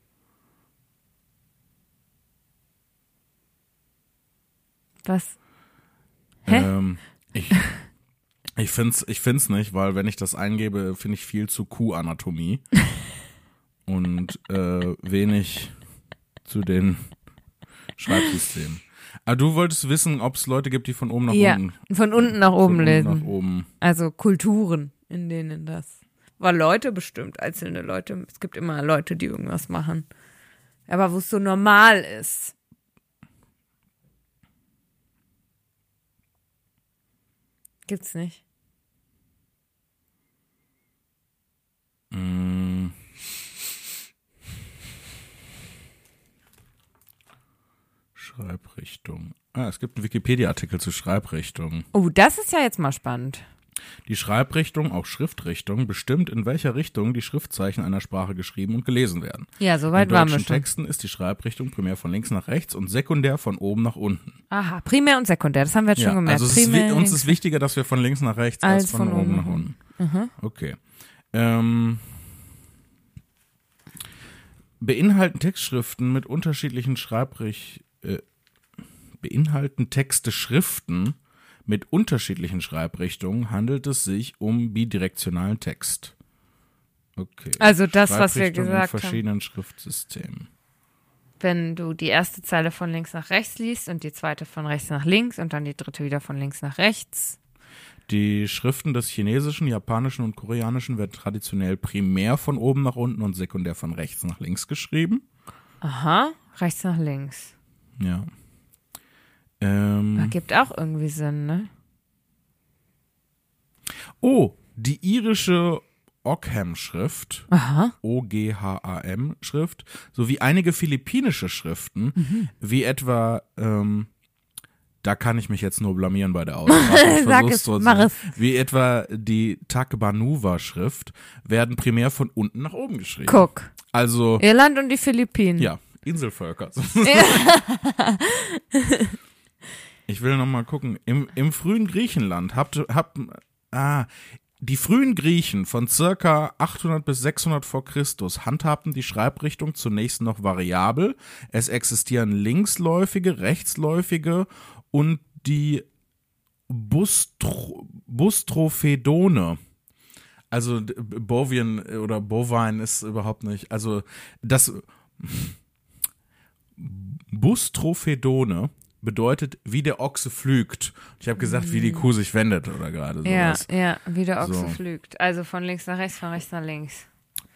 Was? Hä? Ähm, ich ich find's, ich find's nicht, weil wenn ich das eingebe, finde ich viel zu Kuhanatomie und äh, wenig zu den Schreibsystemen. Aber du wolltest wissen, ob es Leute gibt, die von oben nach Ja, unten. von unten nach oben von lesen. Unten nach oben. Also Kulturen, in denen das. War Leute bestimmt, einzelne Leute. Es gibt immer Leute, die irgendwas machen. Aber wo es so normal ist. Gibt's nicht. Mm. Schreibrichtung. Ah, es gibt einen Wikipedia-Artikel zu Schreibrichtung. Oh, das ist ja jetzt mal spannend. Die Schreibrichtung, auch Schriftrichtung, bestimmt, in welcher Richtung die Schriftzeichen einer Sprache geschrieben und gelesen werden. Ja, soweit In waren wir deutschen schon. Texten ist die Schreibrichtung primär von links nach rechts und sekundär von oben nach unten. Aha, primär und sekundär, das haben wir jetzt Ja, schon gemerkt. also es ist, primär wi- uns links- ist wichtiger, dass wir von links nach rechts als, Als von, von oben oben nach nach unten. Mhm. Okay. Ähm, beinhalten Textschriften mit unterschiedlichen Schreibrich äh, beinhalten Texte Schriften mit unterschiedlichen Schreibrichtungen, handelt es sich um bidirektionalen Text. Okay. Also das, was wir Schreibrichtung gesagt in haben. verschiedenen Schriftsystemen. Wenn du die erste Zeile von links nach rechts liest und die zweite von rechts nach links und dann die dritte wieder von links nach rechts. Die Schriften des Chinesischen, Japanischen und Koreanischen werden traditionell primär von oben nach unten und sekundär von rechts nach links geschrieben. Aha, rechts nach links. Ja. Ähm, Ergibt auch irgendwie Sinn, ne? oh, die irische Ockham-Schrift, Aha. O G H A M-Schrift, sowie einige philippinische Schriften, Mhm. wie etwa, ähm, da kann ich mich jetzt nur blamieren bei der Aussprache. Ich Sag versuch's es, trotzdem. mach es. Wie etwa die Takbanuwa-Schrift, werden primär von unten nach oben geschrieben. Guck, Also, Irland und die Philippinen. ja, Inselvölker. Ich will noch mal gucken. Im, im frühen Griechenland habt, habt ah, die frühen Griechen von circa achthundert bis sechshundert vor Christus handhabten die Schreibrichtung zunächst noch variabel. Es existieren linksläufige, rechtsläufige und die Bustro, Bustrophedone. Also d- Bovien oder Bovine ist überhaupt nicht, also das Bustrophedone bedeutet, wie der Ochse pflügt. Ich habe gesagt, wie die Kuh sich wendet oder gerade Ja, sowas. ja, wie der Ochse So. pflügt. Also von links nach rechts, von rechts nach links.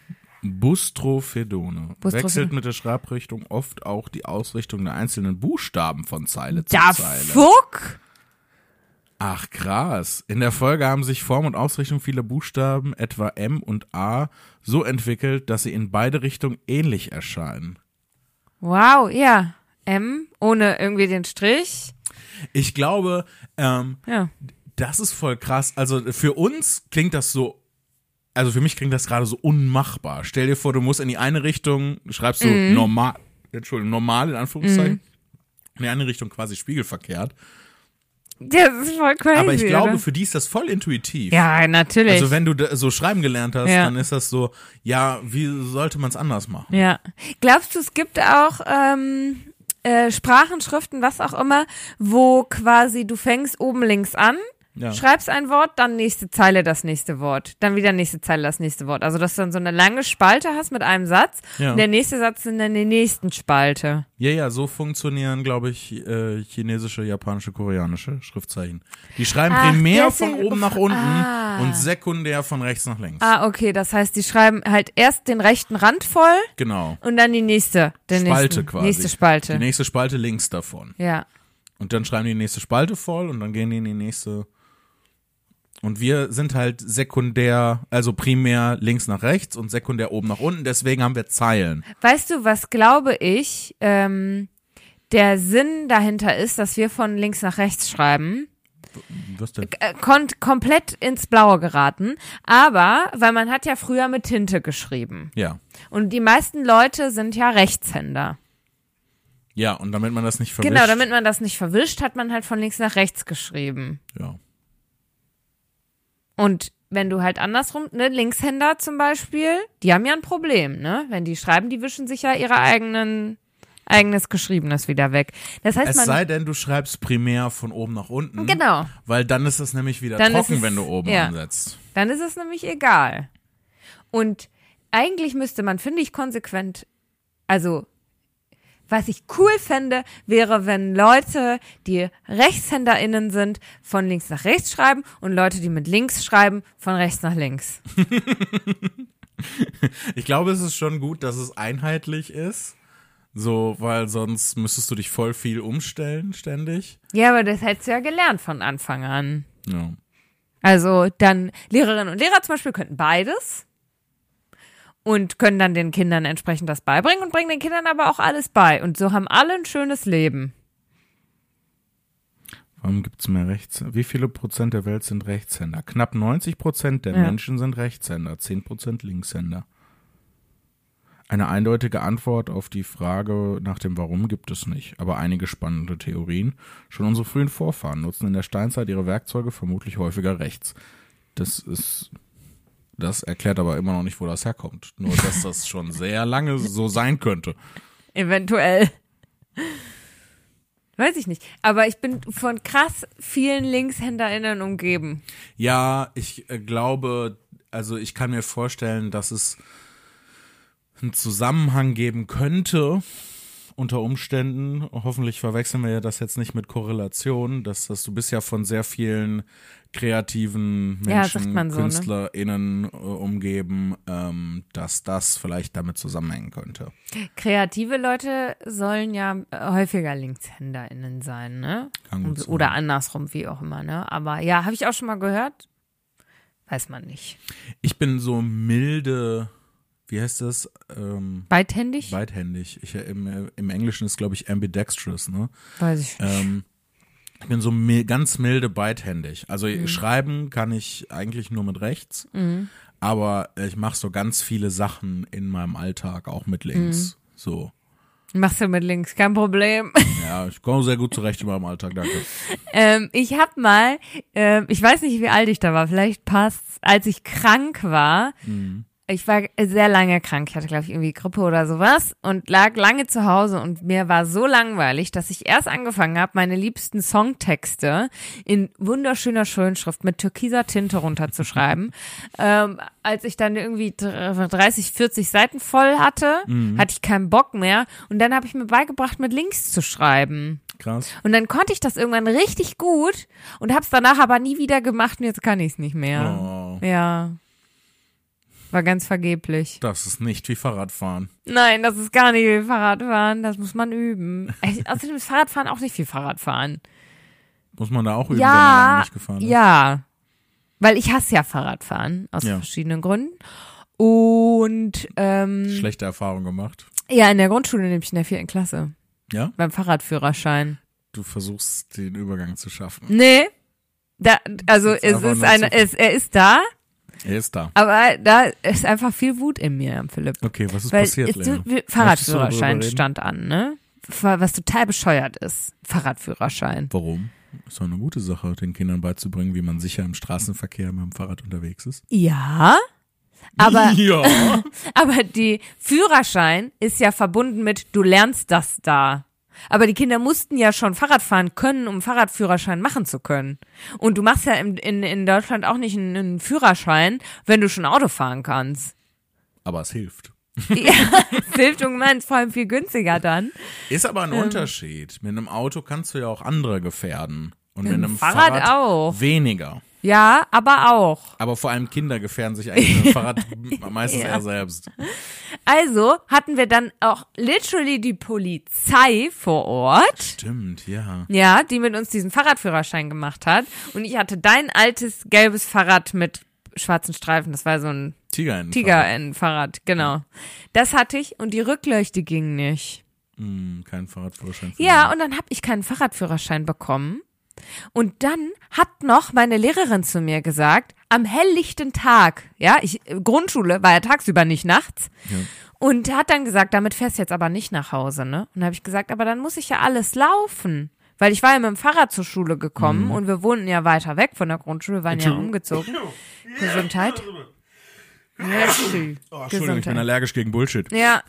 Bustrophedone Bustrophedone. wechselt mit der Schreibrichtung oft auch die Ausrichtung der einzelnen Buchstaben von Zeile zu Da Zeile. fuck! Ach krass. In der Folge haben sich Form und Ausrichtung vieler Buchstaben, etwa M und A, so entwickelt, dass sie in beide Richtungen ähnlich erscheinen. Wow, ja. M ohne irgendwie den Strich. Ich glaube, ähm, Ja. das ist voll krass. Also für uns klingt das so, also für mich klingt das gerade so unmachbar. Stell dir vor, du musst in die eine Richtung, schreibst du Mhm. normal, Entschuldigung, normal in Anführungszeichen, in die eine Richtung quasi spiegelverkehrt. Das ist voll crazy. Aber ich glaube, oder? für die ist das voll intuitiv. Ja, natürlich. Also wenn du da so schreiben gelernt hast, Ja. dann ist das so, ja, wie sollte man es anders machen? Ja. Glaubst du, es gibt auch ähm, äh, Sprachen, Schriften, was auch immer, wo quasi du fängst oben links an, Ja. schreibst ein Wort, dann nächste Zeile das nächste Wort, dann wieder nächste Zeile das nächste Wort. Also dass du dann so eine lange Spalte hast mit einem Satz Ja. und der nächste Satz in der nächsten Spalte. Ja, ja, so funktionieren, glaube ich, äh, chinesische, japanische, koreanische Schriftzeichen. Die schreiben Ach, primär deswegen- von oben nach unten Ah. und sekundär von rechts nach links. Ah, okay, das heißt, die schreiben halt erst den rechten Rand voll Genau. und dann die nächste, den Spalte nächsten, quasi. nächste Spalte. Die nächste Spalte links davon. Ja. Und dann schreiben die nächste Spalte voll und dann gehen die in die nächste. Und wir sind halt sekundär, also primär links nach rechts und sekundär oben nach unten. Deswegen haben wir Zeilen. Weißt du, was glaube ich, ähm, der Sinn dahinter ist, dass wir von links nach rechts schreiben? Was denn? Äh, kon- komplett ins Blaue geraten. Aber, weil man hat ja früher mit Tinte geschrieben. Ja. Und die meisten Leute sind ja Rechtshänder. Ja, und damit man das nicht verwischt. Genau, damit man das nicht verwischt, hat man halt von links nach rechts geschrieben. Ja. Und wenn du halt andersrum, ne, Linkshänder zum Beispiel, die haben ja ein Problem, ne? Wenn die schreiben, die wischen sich ja ihre eigenen, eigenes Geschriebenes wieder weg. Das heißt, Es man, sei denn, du schreibst primär von oben nach unten. genau, Weil dann ist es nämlich wieder Dann ist trocken, es- wenn du oben ja. ansetzt. dann ist es nämlich egal. Und eigentlich müsste man, finde ich, konsequent, also, was ich cool fände, wäre, wenn Leute, die RechtshänderInnen sind, von links nach rechts schreiben und Leute, die mit links schreiben, von rechts nach links. Ich glaube, es ist schon gut, dass es einheitlich ist. So, weil sonst müsstest du dich voll viel umstellen, ständig. Ja, aber das hättest du ja gelernt von Anfang an. Ja. Also dann Lehrerinnen und Lehrer zum Beispiel könnten beides und können dann den Kindern entsprechend das beibringen und bringen den Kindern aber auch alles bei. Und so haben alle ein schönes Leben. Warum gibt es mehr Rechtshänder? Wie viele Prozent der Welt sind Rechtshänder? Knapp neunzig Prozent der Ja. Menschen sind Rechtshänder, zehn Prozent Linkshänder. Eine eindeutige Antwort auf die Frage nach dem Warum gibt es nicht, aber einige spannende Theorien. Schon unsere frühen Vorfahren nutzten in der Steinzeit ihre Werkzeuge vermutlich häufiger rechts. Das ist, das erklärt aber immer noch nicht, wo das herkommt. Nur, dass das schon sehr lange so sein könnte. Eventuell. Weiß ich nicht. Aber ich bin von krass vielen LinkshänderInnen umgeben. Ja, ich äh, glaube, also ich kann mir vorstellen, dass es einen Zusammenhang geben könnte unter Umständen. Hoffentlich verwechseln wir ja das jetzt nicht mit Korrelation, dass, dass du bist ja von sehr vielen kreativen Ja, sagt Menschen, man so, ne? KünstlerInnen äh, umgeben, ähm, dass das vielleicht damit zusammenhängen könnte. Kreative Leute sollen ja häufiger LinkshänderInnen sein, ne? Kann gut Und, sein. oder andersrum, wie auch immer, ne? Aber ja, habe ich auch schon mal gehört. Weiß man nicht. Ich bin so milde, wie heißt das? Ähm, Beidhändig? beidhändig. Ich, im, Im Englischen ist, glaube ich, ambidextrous, ne? Weiß ich nicht. Ähm, ich bin so mil- ganz milde beidhändig. Also schreiben kann ich eigentlich nur mit rechts, Mhm. aber ich mache so ganz viele Sachen in meinem Alltag auch mit links. So. Machst du mit links, kein Problem. Ja, ich komme sehr gut zurecht in meinem Alltag, danke. ähm, ich hab mal, ähm, ich weiß nicht, wie alt ich da war, vielleicht passt's, als ich krank war. Mhm. Ich war sehr lange krank. Ich hatte, glaube ich, irgendwie Grippe oder sowas und lag lange zu Hause und mir war so langweilig, dass ich erst angefangen habe, meine liebsten Songtexte in wunderschöner Schönschrift mit türkiser Tinte runterzuschreiben. ähm, als ich dann irgendwie dreißig, vierzig Seiten voll hatte, Mhm. hatte ich keinen Bock mehr und dann habe ich mir beigebracht, mit links zu schreiben. Krass. Und dann konnte ich das irgendwann richtig gut und habe es danach aber nie wieder gemacht und jetzt kann ich es nicht mehr. Oh, Ja. War ganz vergeblich. das ist nicht wie Fahrradfahren. Nein, das ist gar nicht wie Fahrradfahren. Das muss man üben. Echt, außerdem ist Fahrradfahren auch nicht wie Fahrradfahren. Muss man da auch üben, wenn man lange Ja, nicht gefahren ist? ja. Weil ich hasse ja Fahrradfahren aus Ja. verschiedenen Gründen. Und ähm, Schlechte Erfahrung gemacht. ja, in der Grundschule nämlich in der vierten Klasse. Ja? Beim Fahrradführerschein. Du versuchst, den Übergang zu schaffen. Nee. Da, also Ist es einfach ist nur eine, zu- es, er ist da, Er ist da. aber da ist einfach viel Wut in mir, Philipp. Okay, was ist Weil passiert, es, Lena? du, Fahrradführerschein Möchtest du darüber reden? stand an, ne? Was total bescheuert ist. Fahrradführerschein. Warum? Ist doch eine gute Sache, den Kindern beizubringen, wie man sicher im Straßenverkehr mit dem Fahrrad unterwegs ist. Ja, aber, Ja. aber die Führerschein ist ja verbunden mit, du lernst das da. Aber die Kinder mussten ja schon Fahrrad fahren können, um Fahrradführerschein machen zu können. Und du machst ja in, in, in Deutschland auch nicht einen, einen Führerschein, wenn du schon Auto fahren kannst. Aber es hilft. Ja, es hilft irgendwann, vor allem viel günstiger dann. Ist aber Ähm. ein Unterschied. Mit einem Auto kannst du ja auch andere gefährden. Und mit Mit dem einem Fahrrad Fahrrad, auch. weniger. Ja, aber auch. Aber vor allem Kinder gefährden sich eigentlich mit dem Fahrrad meistens Ja. eher selbst. Also hatten wir dann auch literally die Polizei vor Ort. Stimmt, ja. Ja, die mit uns diesen Fahrradführerschein gemacht hat. Und ich hatte dein altes gelbes Fahrrad mit schwarzen Streifen. Das war so ein Tiger in Tiger-Fahrrad, genau. Das hatte ich und die Rückleuchte ging nicht. Hm, kein Fahrradführerschein. für Ja, mich. und dann habe ich keinen Fahrradführerschein bekommen. Und dann hat noch meine Lehrerin zu mir gesagt, am helllichten Tag, ja, ich, Grundschule war ja tagsüber, nicht nachts. Ja. Und hat dann gesagt, damit fährst du jetzt aber nicht nach Hause, ne? Und dann habe ich gesagt, aber dann muss ich ja alles laufen. Weil ich war ja mit dem Fahrrad zur Schule gekommen Mhm. und wir wohnten ja weiter weg von der Grundschule, waren ja umgezogen. Gesundheit. Merci. Oh, Entschuldigung, ich bin allergisch gegen Bullshit. Ja.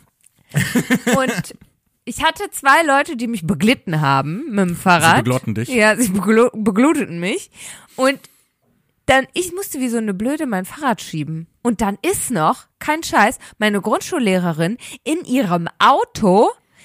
Und ich hatte zwei Leute, die mich beglitten haben mit dem Fahrrad. Sie beglotten dich? Ja, sie beglo- begluteten mich. Und dann, ich musste wie so eine Blöde mein Fahrrad schieben. Und dann ist noch, kein Scheiß, meine Grundschullehrerin in ihrem Auto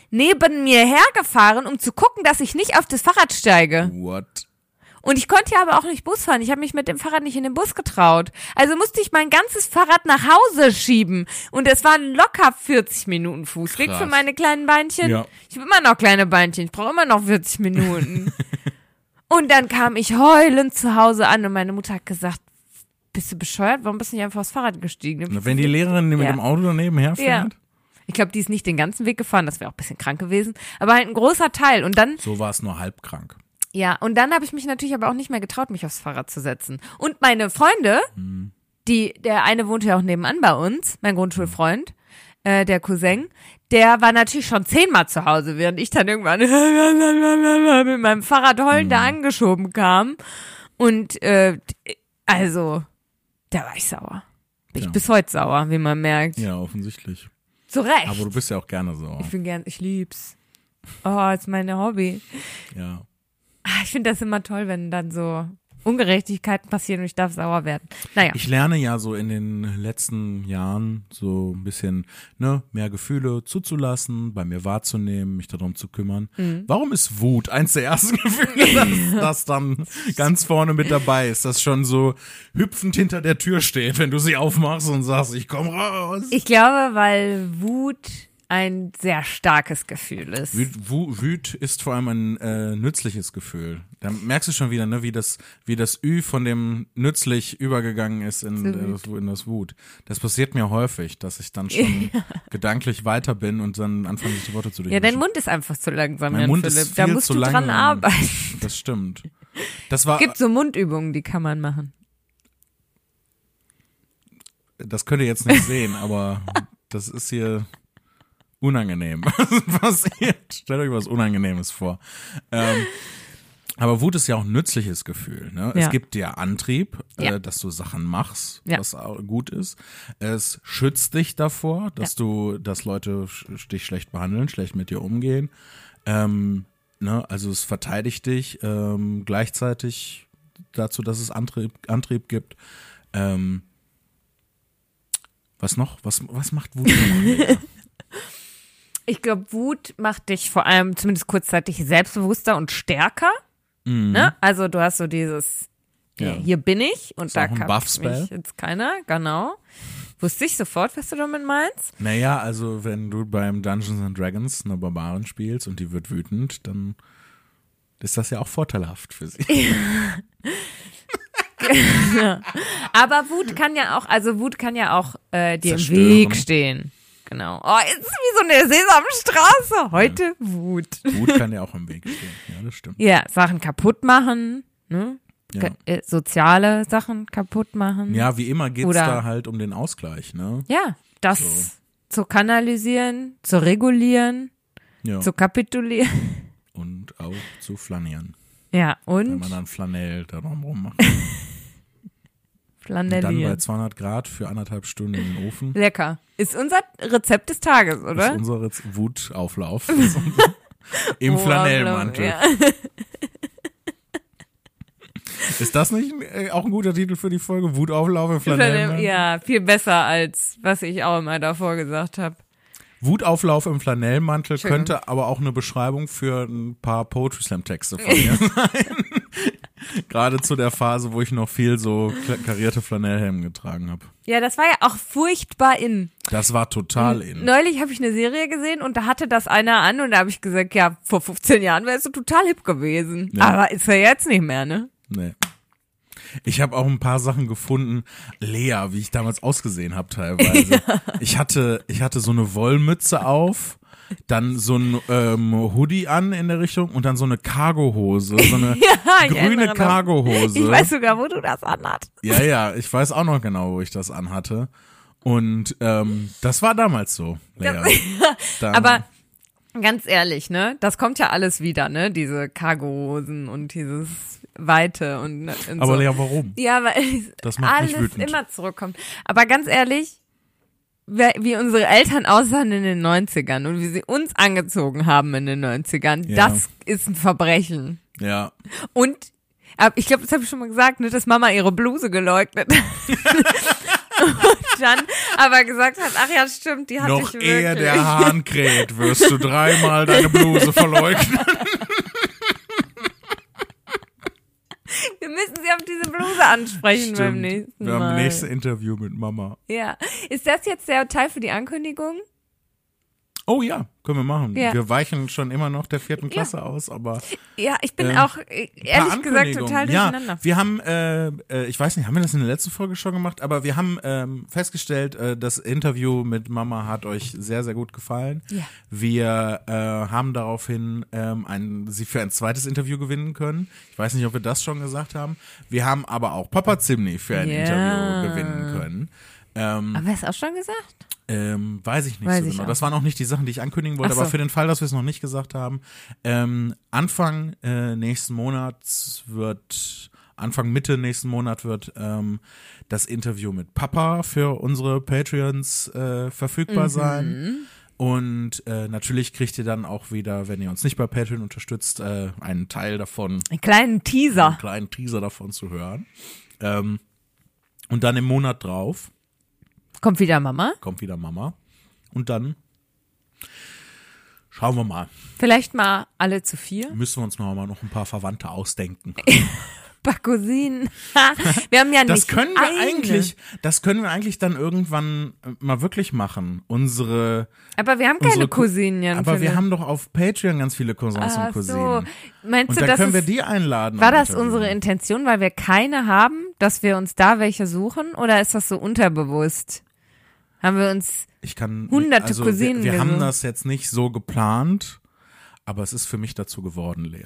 neben mir hergefahren, um zu gucken, dass ich nicht auf das Fahrrad steige. What? Und ich konnte ja aber auch nicht Bus fahren. Ich habe mich mit dem Fahrrad nicht in den Bus getraut. Also musste ich mein ganzes Fahrrad nach Hause schieben. Und es waren locker vierzig Minuten Fußweg Krass. für meine kleinen Beinchen. Ja. Ich habe immer noch kleine Beinchen. Ich brauche immer noch vierzig Minuten. Und dann kam ich heulend zu Hause an und meine Mutter hat gesagt, bist du bescheuert? Warum bist du nicht einfach aufs Fahrrad gestiegen? Na, wenn die Lehrerin mit Ja. dem Auto daneben herfährt? Ja. Ich glaube, die ist nicht den ganzen Weg gefahren. Das wäre auch ein bisschen krank gewesen. Aber halt ein großer Teil. Und dann So war es nur halb krank. Ja, und dann habe ich mich natürlich aber auch nicht mehr getraut, mich aufs Fahrrad zu setzen. Und meine Freunde, Hm. die, der eine wohnte ja auch nebenan bei uns, mein Grundschulfreund, äh, der Cousin, der war natürlich schon zehnmal zu Hause, während ich dann irgendwann mit meinem Fahrrad heulend da angeschoben kam. Und äh, also, da war ich sauer. Bin ich Ja. bis heute sauer, wie man merkt. Ja, offensichtlich. Zu Recht. Aber du bist ja auch gerne so. Ich bin gern, ich lieb's. Oh, ist meine Hobby. Ja. Ah, Ich finde das immer toll, wenn dann so Ungerechtigkeiten passieren und ich darf sauer werden. Naja. Ich lerne ja so in den letzten Jahren so ein bisschen, ne, mehr Gefühle zuzulassen, bei mir wahrzunehmen, mich darum zu kümmern. Mhm. Warum ist Wut eins der ersten Gefühle, das, das dann ganz vorne mit dabei ist, das schon so hüpfend hinter der Tür steht, wenn du sie aufmachst und sagst, ich komm raus. Ich glaube, weil Wut ein sehr starkes Gefühl ist. Wut, Wut, Wut ist vor allem ein äh, nützliches Gefühl. Da merkst du schon wieder, ne, wie das, wie das Ü von dem nützlich übergegangen ist in, Zu äh, das, in das Wut. Das passiert mir häufig, dass ich dann schon Ja. gedanklich weiter bin und dann anfange, die Worte zu Ja, durchmischen. dein Mund ist einfach zu langsam, Mein Jan Mund Philipp. ist Da viel musst zu du dran lang. arbeiten. Das stimmt. Das war, Es gibt so Mundübungen, die kann man machen. das könnt ihr jetzt nicht sehen, aber das ist hier unangenehm, was passiert. Stellt euch was Unangenehmes vor. Ähm, aber Wut ist ja auch ein nützliches Gefühl. Ne? Ja. Es gibt dir Antrieb, Ja. äh, dass du Sachen machst, Ja. was auch gut ist. Es schützt dich davor, dass du, dass Leute sch- dich schlecht behandeln, schlecht mit dir umgehen. Ähm, ne? Also es verteidigt dich ähm, gleichzeitig dazu, dass es Antrieb, Antrieb gibt. Ähm, was noch? Was, was macht Wut noch? Ich glaube, Wut macht dich vor allem zumindest kurzzeitig selbstbewusster und stärker. Mhm. Ne? Also du hast so dieses, Ja. hier bin ich und Ist da auch ein kann Buff-Spell. mich jetzt keiner, genau. Wusste ich sofort, was du damit meinst. Naja, also wenn du beim Dungeons and Dragons eine Barbarin spielst und die wird wütend, dann ist das ja auch vorteilhaft für sie. Aber Wut kann ja auch, also Wut kann ja auch äh, dir im Zerstören. Weg stehen. Genau. Oh, es ist wie so eine Sesamstraße. Heute Wut. Wut kann ja auch im Weg stehen. Ja, das stimmt. Ja, Sachen kaputt machen, ne? Ja, Ge- äh, soziale Sachen kaputt machen. ja wie immer geht's Oder- da halt um den Ausgleich, ne? Ja, das zu kanalisieren, zu regulieren, Ja. zu kapitulieren. Und auch zu flanieren. Ja, Wenn und man dann Flanell darum rummacht. Und dann bei flanellieren. zweihundert Grad für anderthalb Stunden in den Ofen. Lecker. Ist unser Rezept des Tages, Das oder? ist unser Rez- Wutauflauf. Das ist unser- Im Oh, Flanellmantel. Ja. Ist das nicht äh, auch ein guter Titel für die Folge? Wutauflauf im Flanellmantel? Ja, viel besser als was ich auch immer davor gesagt habe. Wutauflauf im Flanellmantel Entschuldigung. könnte aber auch eine Beschreibung für ein paar Poetry Slam Texte von mir sein. Gerade zu der Phase, wo ich noch viel so kla- karierte Flanellhemden getragen habe. Ja, das war ja auch furchtbar in. Das war total in. Neulich habe ich eine Serie gesehen und da hatte das einer an und da habe ich gesagt, ja, vor fünfzehn Jahren wärst du total hip gewesen. Ja. Aber ist er jetzt nicht mehr, ne? Nee. Ich habe auch ein paar Sachen gefunden, Lea, wie ich damals ausgesehen habe teilweise. Ich hatte, ich hatte so eine Wollmütze auf, dann so ein ähm, Hoodie an in der Richtung und dann so eine Cargohose, so eine Ja, ich grüne erinnere mich. Cargohose. Ich weiß sogar, wo du das anhattest. Ja, ja, ich weiß auch noch genau, wo ich das anhatte. Und ähm, das war damals so, Lea. Dann, Aber ganz ehrlich, ne? Das kommt ja alles wieder, ne? Diese Cargohosen und dieses Weite und, und aber so. Lea, warum? Ja, weil Das macht mich alles wütend. immer zurückkommt. Aber ganz ehrlich, wer- wie unsere Eltern aussahen in den neunzigern und wie sie uns angezogen haben in den neunzigern, Ja. das ist ein Verbrechen. Ja, Und ab- ich glaube, das habe ich schon mal gesagt, ne, dass Mama ihre Bluse geleugnet hat. Und dann aber gesagt hat, ach ja, stimmt, die hatte Noch ich wirklich. ehe der Hahn kräht, wirst du dreimal deine Bluse verleugnen. Wir müssen sie auf diese Bluse ansprechen Stimmt. beim nächsten Wir haben Mal. ein nächstes Interview mit Mama. Ja. Ist das jetzt der Teil für die Ankündigung? Oh ja, können wir machen. Ja. Wir weichen schon immer noch der vierten Klasse ja. aus, aber ja, ich bin ähm, auch äh, ehrlich gesagt total durcheinander. Ja, wir haben, äh, äh, ich weiß nicht, haben wir das in der letzten Folge schon gemacht, aber wir haben ähm, festgestellt, äh, das Interview mit Mama hat euch sehr, sehr gut gefallen. Ja. Wir äh, haben daraufhin ähm, ein, sie für ein zweites Interview gewinnen können. Ich weiß nicht, ob wir das schon gesagt haben. Wir haben aber auch Papa Zimni für ein ja. Interview gewinnen können. Ähm, Aber hast du auch schon gesagt? Ähm, weiß ich nicht weiß so ich genau. auch. Das waren auch nicht die Sachen, die ich ankündigen wollte, Ach so. aber für den Fall, dass wir es noch nicht gesagt haben, ähm, Anfang äh, nächsten Monats wird, Anfang Mitte nächsten Monat wird ähm, das Interview mit Papa für unsere Patreons äh, verfügbar mhm. sein. Und äh, natürlich kriegt ihr dann auch wieder, wenn ihr uns nicht bei Patreon unterstützt, äh, einen Teil davon. Einen kleinen Teaser. Einen kleinen Teaser davon zu hören. Ähm, und dann im Monat drauf Kommt wieder Mama? Kommt wieder Mama. Und dann schauen wir mal. Vielleicht mal alle zu vier. Müssen wir uns noch mal noch ein paar Verwandte ausdenken. Paar Cousinen. Wir haben ja nicht Das können wir eine. eigentlich, das können wir eigentlich dann irgendwann mal wirklich machen. Unsere Aber wir haben keine unsere Cou- Cousinen, Jan Aber wir Philipp. haben doch auf Patreon ganz viele Cousins Ach und Cousinen. so. Meinst Und du, dann das können wir ist, die einladen. war und das interviewen. unsere Intention, weil wir keine haben, dass wir uns da welche suchen? Oder ist das so unterbewusst? Haben wir uns Ich kann, hunderte also Cousinen Wir, wir haben gesucht? das jetzt nicht so geplant, aber es ist für mich dazu geworden, Lea.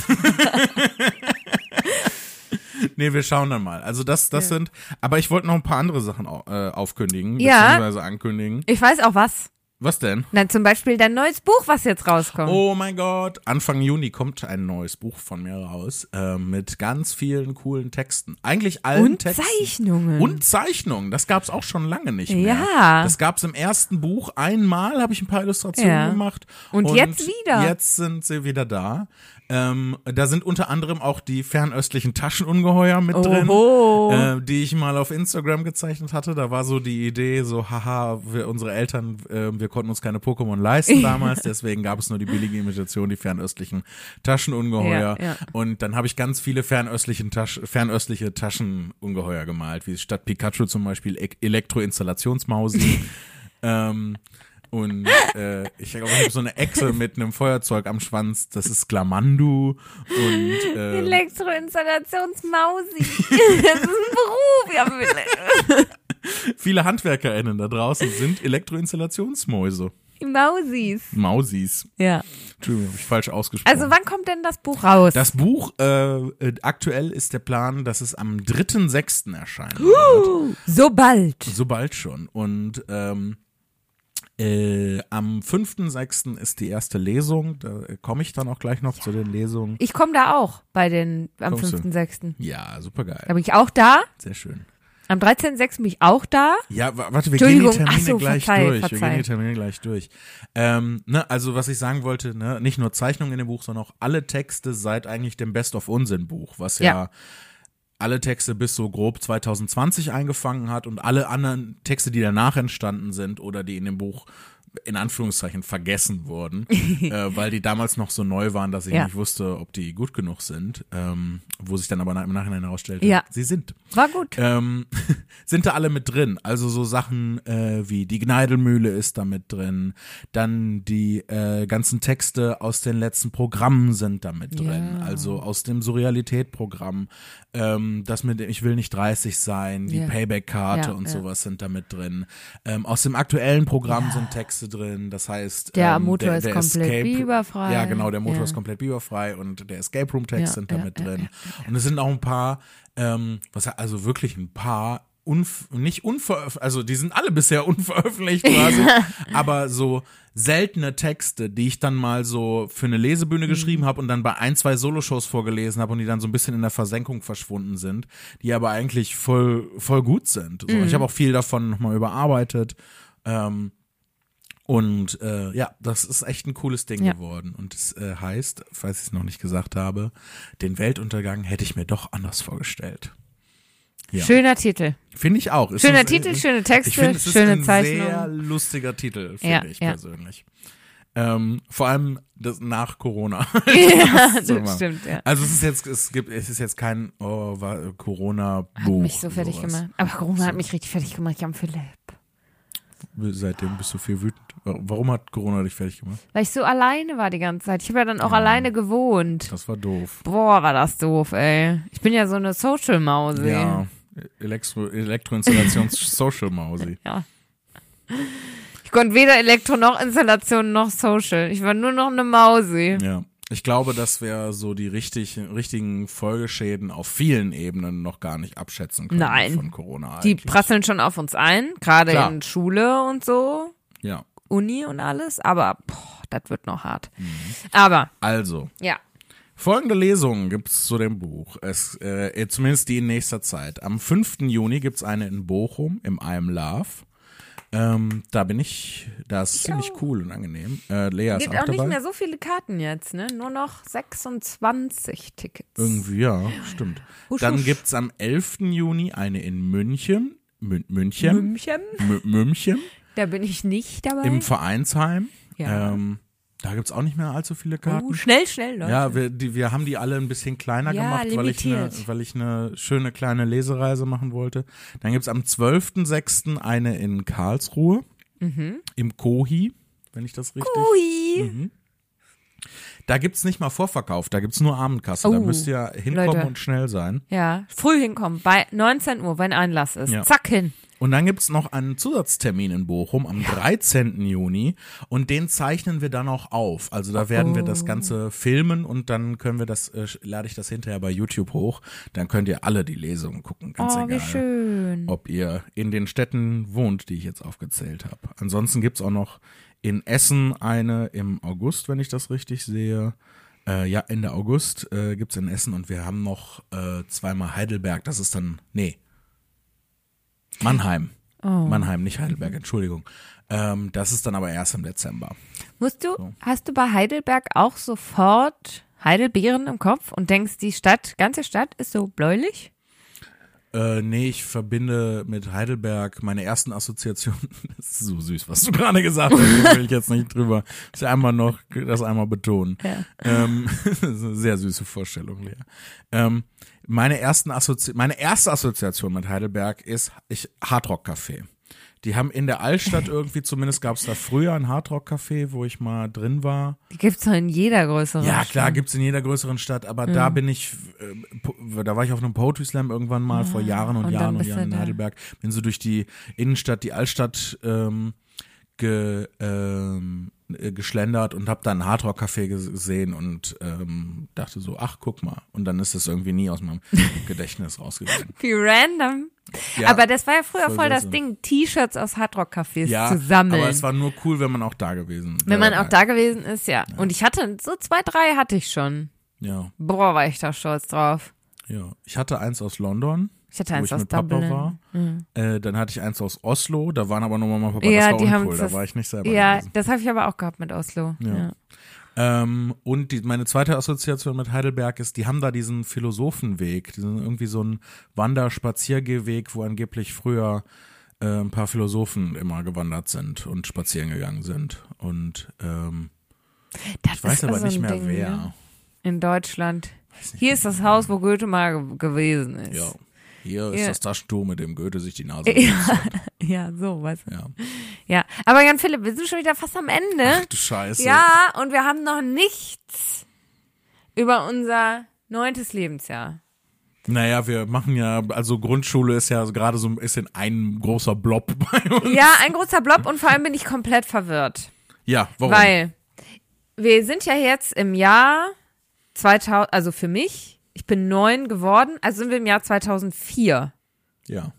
Nee, wir schauen dann mal. Also das, das Ja. sind, aber ich wollte noch ein paar andere Sachen au- äh, aufkündigen, Ja. beziehungsweise ankündigen. Ich weiß auch was. Was denn? Na, zum Beispiel dein neues Buch, was jetzt rauskommt. Oh mein Gott, Anfang Juni kommt ein neues Buch von mir raus, äh, mit ganz vielen coolen Texten. Eigentlich allen Und Texten. Zeichnungen. Und Zeichnungen. Das gab's auch schon lange nicht mehr. Ja. Das gab's im ersten Buch. Einmal habe ich ein paar Illustrationen Ja. gemacht. Und jetzt wieder. Jetzt sind sie wieder da. Ähm, da sind unter anderem auch die fernöstlichen Taschenungeheuer mit drin, Oho. äh, die ich mal auf Instagram gezeichnet hatte. Da war so die Idee, so haha, wir, unsere Eltern, äh, wir konnten uns keine Pokémon leisten damals, deswegen gab es nur die billige Imitation, die fernöstlichen Taschenungeheuer. Ja, ja. Und dann habe ich ganz viele fernöstlichen Tasch, fernöstliche Taschenungeheuer gemalt, wie statt Pikachu zum Beispiel e- Elektroinstallationsmausi. ähm, Und äh, ich glaube, ich habe so eine Echse mit einem Feuerzeug am Schwanz, das ist Glamandu. Und äh, Elektroinstallationsmausi. Das ist ein Beruf, ja. viele HandwerkerInnen da draußen sind Elektroinstallationsmäuse. Die Mausis. Mausis. Ja. Entschuldigung, habe ich falsch ausgesprochen. Also wann kommt denn das Buch raus? Das Buch, äh, äh, aktuell ist der Plan, dass es am dritten sechsten erscheinen wird. So bald. So bald schon. Und ähm, Äh, am fünften sechsten ist die erste Lesung, da komme ich dann auch gleich noch ja. zu den Lesungen. Ich komme da auch bei den am Kommst du? fünften sechsten Ja, super geil. Da bin ich auch da. Sehr schön. Am dreizehnten sechsten bin ich auch da. Ja, w- warte, wir gehen die Termine Ach so, gleich verzeih, durch. verzeih. Wir gehen die Termine gleich durch. Ähm, ne, also was ich sagen wollte, ne, nicht nur Zeichnungen in dem Buch, sondern auch alle Texte seit eigentlich dem Best of Unsinn Buch, was ja, Ja. alle Texte bis so grob zwanzig zwanzig eingefangen hat und alle anderen Texte, die danach entstanden sind oder die in dem Buch in Anführungszeichen vergessen wurden, äh, weil die damals noch so neu waren, dass ich Ja. nicht wusste, ob die gut genug sind, ähm, wo sich dann aber im Nachhinein herausstellte, Ja. sie sind. War gut. Ähm, sind da alle mit drin. Also so Sachen äh, wie die Gneidelmühle ist da mit drin, dann die äh, ganzen Texte aus den letzten Programmen sind da mit drin, Ja. also aus dem Surrealität-Programm, ähm, das mit dem Ich will nicht dreißig sein, die Ja. Payback-Karte Ja, und ja. sowas sind da mit drin. Ähm, aus dem aktuellen Programm Ja. sind Texte drin, das heißt Der ähm, Motor der, ist der komplett Escape, biberfrei. Ja, genau, der Motor Ja. ist komplett biberfrei und der Escape Room-Text Ja, sind da ja, mit ja, drin. ja, Und es sind auch ein paar, ähm, was also wirklich ein paar unf nicht unveröffentlicht, also die sind alle bisher unveröffentlicht quasi, aber so seltene Texte, die ich dann mal so für eine Lesebühne Mhm. geschrieben habe und dann bei ein, zwei Soloshows vorgelesen habe und die dann so ein bisschen in der Versenkung verschwunden sind, die aber eigentlich voll voll gut sind. So, Mhm. Ich habe auch viel davon nochmal überarbeitet. Ähm, Und äh, ja, das ist echt ein cooles Ding Ja. geworden. Und es äh, heißt, falls ich es noch nicht gesagt habe, den Weltuntergang hätte ich mir doch anders vorgestellt. Ja. Schöner Titel. Finde ich auch. Ist Schöner ein, Titel, schöne Texte, ich find, es schöne ist ein Zeichnungen. Sehr lustiger Titel, finde Ja, ich ja. persönlich. Ähm, vor allem das nach Corona. Ja, das das stimmt, ja. Also es ist jetzt, es gibt, es ist jetzt kein oh, war Corona-Buch. Hat mich so fertig sowas. gemacht. Aber Corona So. hat mich richtig fertig gemacht, Jan Philipp. Seitdem bist du viel wütend. Warum hat Corona dich fertig gemacht? Weil ich so alleine war die ganze Zeit. Ich habe ja dann auch Ja. alleine gewohnt. Das war doof. Boah, war das doof, ey. Ich bin ja so eine Social-Mausi. Ja, Elektro, Elektroinstallations-Social-Mausi. Ja. Ich konnte weder Elektro noch Installation noch Social. Ich war nur noch eine Mausi. Ja. Ich glaube, dass wir so die richtig, richtigen Folgeschäden auf vielen Ebenen noch gar nicht abschätzen können Nein. von Corona. Die eigentlich. prasseln schon auf uns ein, gerade Klar. in Schule und so, Ja, Uni und alles, aber boah, das wird noch hart. Mhm. Aber, also, ja. folgende Lesungen gibt's zu dem Buch, es, äh, zumindest die in nächster Zeit. Am fünften Juni gibt's eine in Bochum im I Am Love. Ähm, da bin ich, das ist ziemlich cool und angenehm. Äh, Lea ist Gibt auch auch nicht dabei. mehr so viele Karten jetzt, ne? Nur noch sechsundzwanzig Tickets. Irgendwie, ja, stimmt. Husch, Dann husch. gibt's am elften Juni eine in München, Mün München, München? Mü- München, Da bin ich nicht dabei. im Vereinsheim. Ja. Ähm, da gibt's auch nicht mehr allzu viele Karten. Oh, schnell, schnell, Leute. Ja, wir, die, wir haben die alle ein bisschen kleiner Ja, gemacht, weil ich, eine, limitiert. weil ich eine schöne kleine Lesereise machen wollte. Dann gibt's am zwölften sechsten eine in Karlsruhe, Mhm. im Kohi, wenn ich das richtig... Ui. Mhm. Da gibt's nicht mal Vorverkauf, da gibt's nur Abendkasse. Da Oh, müsst ihr hinkommen Leute. und schnell sein. Ja, früh hinkommen, bei neunzehn Uhr, wenn Einlass ist. Ja. Zack hin. Und dann gibt's noch einen Zusatztermin in Bochum am dreizehnten Juni und den zeichnen wir dann auch auf. Also da werden wir das Ganze filmen und dann können wir das, äh, lade ich das hinterher bei YouTube hoch. Dann könnt ihr alle die Lesungen gucken, ganz Oh, wie egal, schön. ob ihr in den Städten wohnt, die ich jetzt aufgezählt habe. Ansonsten gibt's auch noch in Essen eine im August, wenn ich das richtig sehe. Äh, ja, Ende August äh, gibt's in Essen und wir haben noch äh, zweimal Heidelberg. Das ist dann, nee, Mannheim. Oh. Mannheim, nicht Heidelberg, Entschuldigung. Ähm, das ist dann aber erst im Dezember. Musst du, So. hast du bei Heidelberg auch sofort Heidelbeeren im Kopf und denkst, die Stadt, ganze Stadt ist so bläulich? Äh, nee, ich verbinde mit Heidelberg meine ersten Assoziationen. Das ist so süß, was du gerade gesagt hast. Da will ich jetzt nicht drüber. Ich einmal noch das einmal betonen. Ja. Ähm, das ist eine sehr süße Vorstellung, Lea. Ähm, meine ersten Assozi meine erste Assoziation mit Heidelberg ist ich Hardrock Café. Die haben in der Altstadt irgendwie, zumindest gab es da früher ein Hardrock Café, wo ich mal drin war. Die gibt's doch in jeder größeren Ja, Stadt. klar, gibt's in jeder größeren Stadt, aber da bin ich, äh, po- da war ich auf einem Poetry Slam irgendwann mal vor Jahren und, und dann Jahren und bist Jahren du in da. Heidelberg. Bin so durch die Innenstadt, die Altstadt ähm, ge, ähm, äh, geschlendert und habe dann ein Hardrock-Café ges- gesehen und ähm, dachte so, ach, guck mal. Und dann ist das irgendwie nie aus meinem Gedächtnis rausgegangen. Wie random. Ja, Aber das war ja früher voll voll das seltsam. Ding, T-Shirts aus Hardrock-Cafés ja, zu sammeln. aber es war nur cool, wenn man auch da gewesen Wenn man wäre. auch da gewesen ist, ja. Und ich hatte, so zwei, drei hatte ich schon. Ja, Boah, war ich da stolz drauf. ja. Ich hatte eins aus London. Ich hatte wo eins ich aus mit Papa Dublin. war. Mhm. Äh, dann hatte ich eins aus Oslo, da waren aber nur Mama und Papa, Ja, das war die haben uncool, uns da das- war ich nicht selber Ja, gewesen. das habe ich aber auch gehabt mit Oslo. Ja. Ja. Ähm, und die, meine zweite Assoziation mit Heidelberg ist, die haben da diesen Philosophenweg, diesen irgendwie so einen Wander-Spaziergehweg, wo angeblich früher äh, ein paar Philosophen immer gewandert sind und spazieren gegangen sind. Und ähm, Das ich weiß ist aber so nicht ein mehr Ding, wer. ne? In Deutschland. Weiß nicht Hier ist das Haus, wo Goethe mal ge- gewesen ist. Ja. Hier ist Ja. das Taschentuch, mit dem Goethe sich die Nase Ja, putzt. ja, so, weißt du. Ja. Ja, aber Jan Philipp, wir sind schon wieder fast am Ende. Ach du Scheiße. Ja, und wir haben noch nichts über unser neuntes Lebensjahr. Naja, wir machen ja, also Grundschule ist ja gerade so ein bisschen ein großer Blob bei uns. Ja, ein großer Blob und vor allem bin ich komplett verwirrt. Ja, warum? Weil wir sind ja jetzt im Jahr zweitausend, also für mich, ich bin neun geworden, also sind wir im Jahr zweitausendvier. Ja.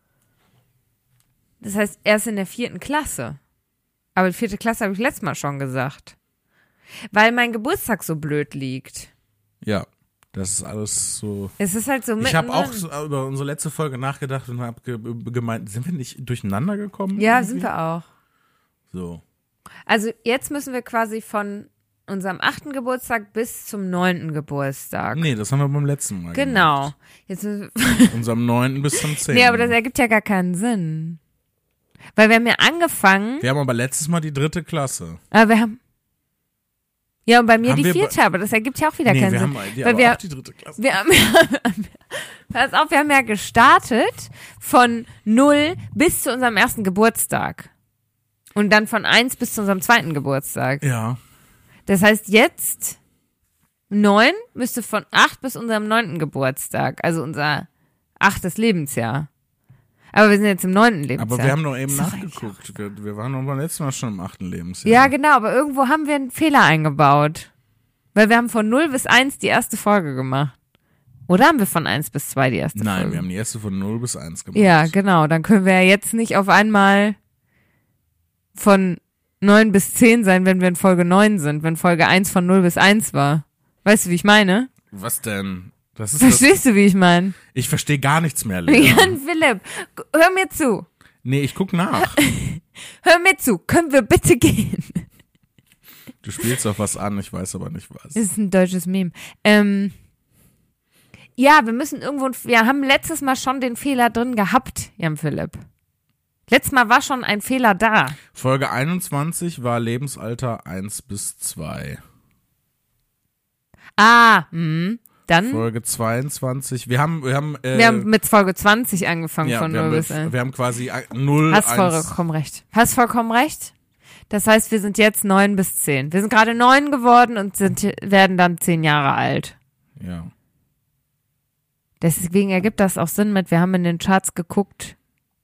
Das heißt, erst in der vierten Klasse. Aber die vierte Klasse habe ich letztes Mal schon gesagt. Weil mein Geburtstag so blöd liegt. Ja. Das ist alles so. Es ist halt so Ich habe auch mittendrin. so über unsere letzte Folge nachgedacht und habe ge gemeint, sind wir nicht durcheinander gekommen? Ja, irgendwie? sind wir auch. So. Also jetzt müssen wir quasi von unserem achten Geburtstag bis zum neunten Geburtstag. Nee, das haben wir beim letzten Mal Genau. gemacht. Jetzt müssen Unserem neunten bis zum zehnten Nee, aber das ergibt ja gar keinen Sinn. Weil wir haben ja angefangen. Wir haben aber letztes Mal die dritte Klasse. Aber wir haben. Ja, und bei mir Haben die wir vierte, aber das ergibt ja auch wieder Nee, keinen wir Sinn. haben ja, weil aber wir, auch die dritte Klasse. wir haben, pass auf, wir haben ja gestartet von null bis zu unserem ersten Geburtstag. Und dann von eins bis zu unserem zweiten Geburtstag. Ja. Das heißt, jetzt neun müsste von acht bis unserem neunten Geburtstag, also unser achtes Lebensjahr. Aber wir sind jetzt im neunten Lebensjahr. Aber wir haben doch eben Ist doch nachgeguckt. Wir, wir waren doch beim letzten Mal schon im achten Lebensjahr. Ja, genau, aber irgendwo haben wir einen Fehler eingebaut. Weil wir haben von null bis eins die erste Folge gemacht. Oder haben wir von eins bis zwei die erste Nein, Folge? wir haben die erste von null bis eins gemacht. Ja, genau. Dann können wir ja jetzt nicht auf einmal von neun bis zehn sein, wenn wir in Folge neun sind, wenn Folge eins von null bis eins war. Weißt du, wie ich meine? Was denn? Das ist das, Verstehst du, wie ich meine? ich verstehe gar nichts mehr, Lea. Jan Philipp, hör mir zu. Nee, ich guck nach. Hör mir zu. Können wir bitte gehen? Du spielst auf was an, ich weiß aber nicht was. Das ist ein deutsches Meme. Ähm, ja, wir müssen irgendwo, wir haben letztes Mal schon den Fehler drin gehabt, Jan Philipp. Letztes Mal war schon ein Fehler da. Folge einundzwanzig war Lebensalter eins bis zwei. Ah, mh. Dann, Folge zweiundzwanzig, wir haben, wir haben, äh, wir haben mit Folge zwanzig angefangen ja, von wir, null haben, bis eins. wir haben quasi null, Hast eins, vollkommen recht. Hast vollkommen recht. Das heißt, wir sind jetzt neun bis zehn. Wir sind gerade neun geworden und sind, werden dann zehn Jahre alt. ja. Deswegen ergibt das auch Sinn mit, wir haben in den Charts geguckt.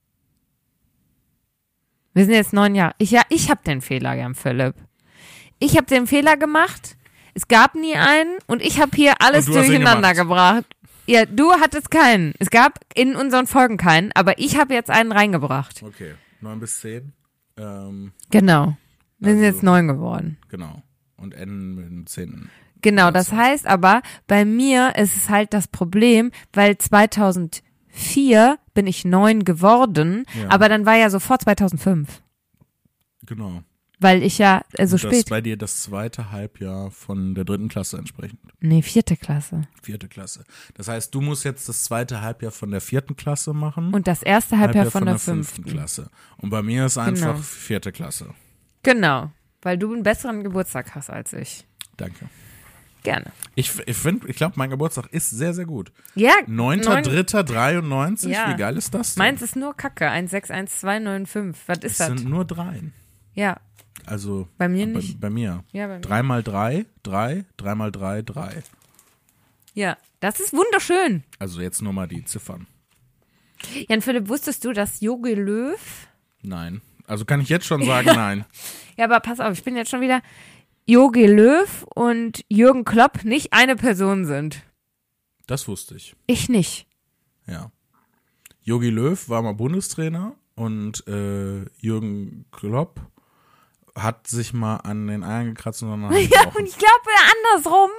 Wir sind jetzt neun Jahre. Ich, ja, ich habe den Fehler, Jan Philipp. Ich habe den Fehler gemacht. Es gab nie einen und ich habe hier alles Und du hast ihn durcheinander gemacht. gebracht. Ja, du hattest keinen. Es gab in unseren Folgen keinen, aber ich habe jetzt einen reingebracht. Okay, neun bis zehn, ähm, Genau. Wir sind Also- jetzt neun geworden. genau. Und enden mit dem zehnten. Genau, das heißt aber, bei mir ist es halt das Problem, weil zweitausendvier bin ich neun geworden, Ja. aber dann war ja sofort zweitausendfünf, Genau. weil ich ja äh, so Und das spät, ist bei dir das zweite Halbjahr von der dritten Klasse entsprechend. nee, vierte Klasse. Vierte Klasse. Das heißt, du musst jetzt das zweite Halbjahr von der vierten Klasse machen. Und das erste Halbjahr von, der fünften fünften. Klasse. Und bei mir ist einfach Genau. vierte Klasse. Genau, weil du einen besseren Geburtstag hast als ich. Danke. Gerne. Ich, ich finde, ich glaube, mein Geburtstag ist sehr, sehr gut. Ja, neunter neun- dritter dreiundneunzig, Ja. wie geil ist das denn? Meins ist nur Kacke, eins sechs eins zwei neun fünf. Was es ist das? sind nur dreien. Ja, Also bei mir bei, nicht. bei mir. Ja, bei mir. Drei mal drei, drei, drei mal drei, drei. Ja, das ist wunderschön. Also jetzt nur mal die Ziffern. Jan Philipp, wusstest du, dass Jogi Löw, Nein. Also kann ich jetzt schon sagen, nein. ja, aber pass auf, ich bin jetzt schon wieder, Jogi Löw und Jürgen Klopp nicht eine Person sind. Das wusste ich. Ich nicht. Ja. Jogi Löw war mal Bundestrainer und äh, Jürgen Klopp hat sich mal an den Eiern gekratzt und dann Ja, und ich glaube andersrum.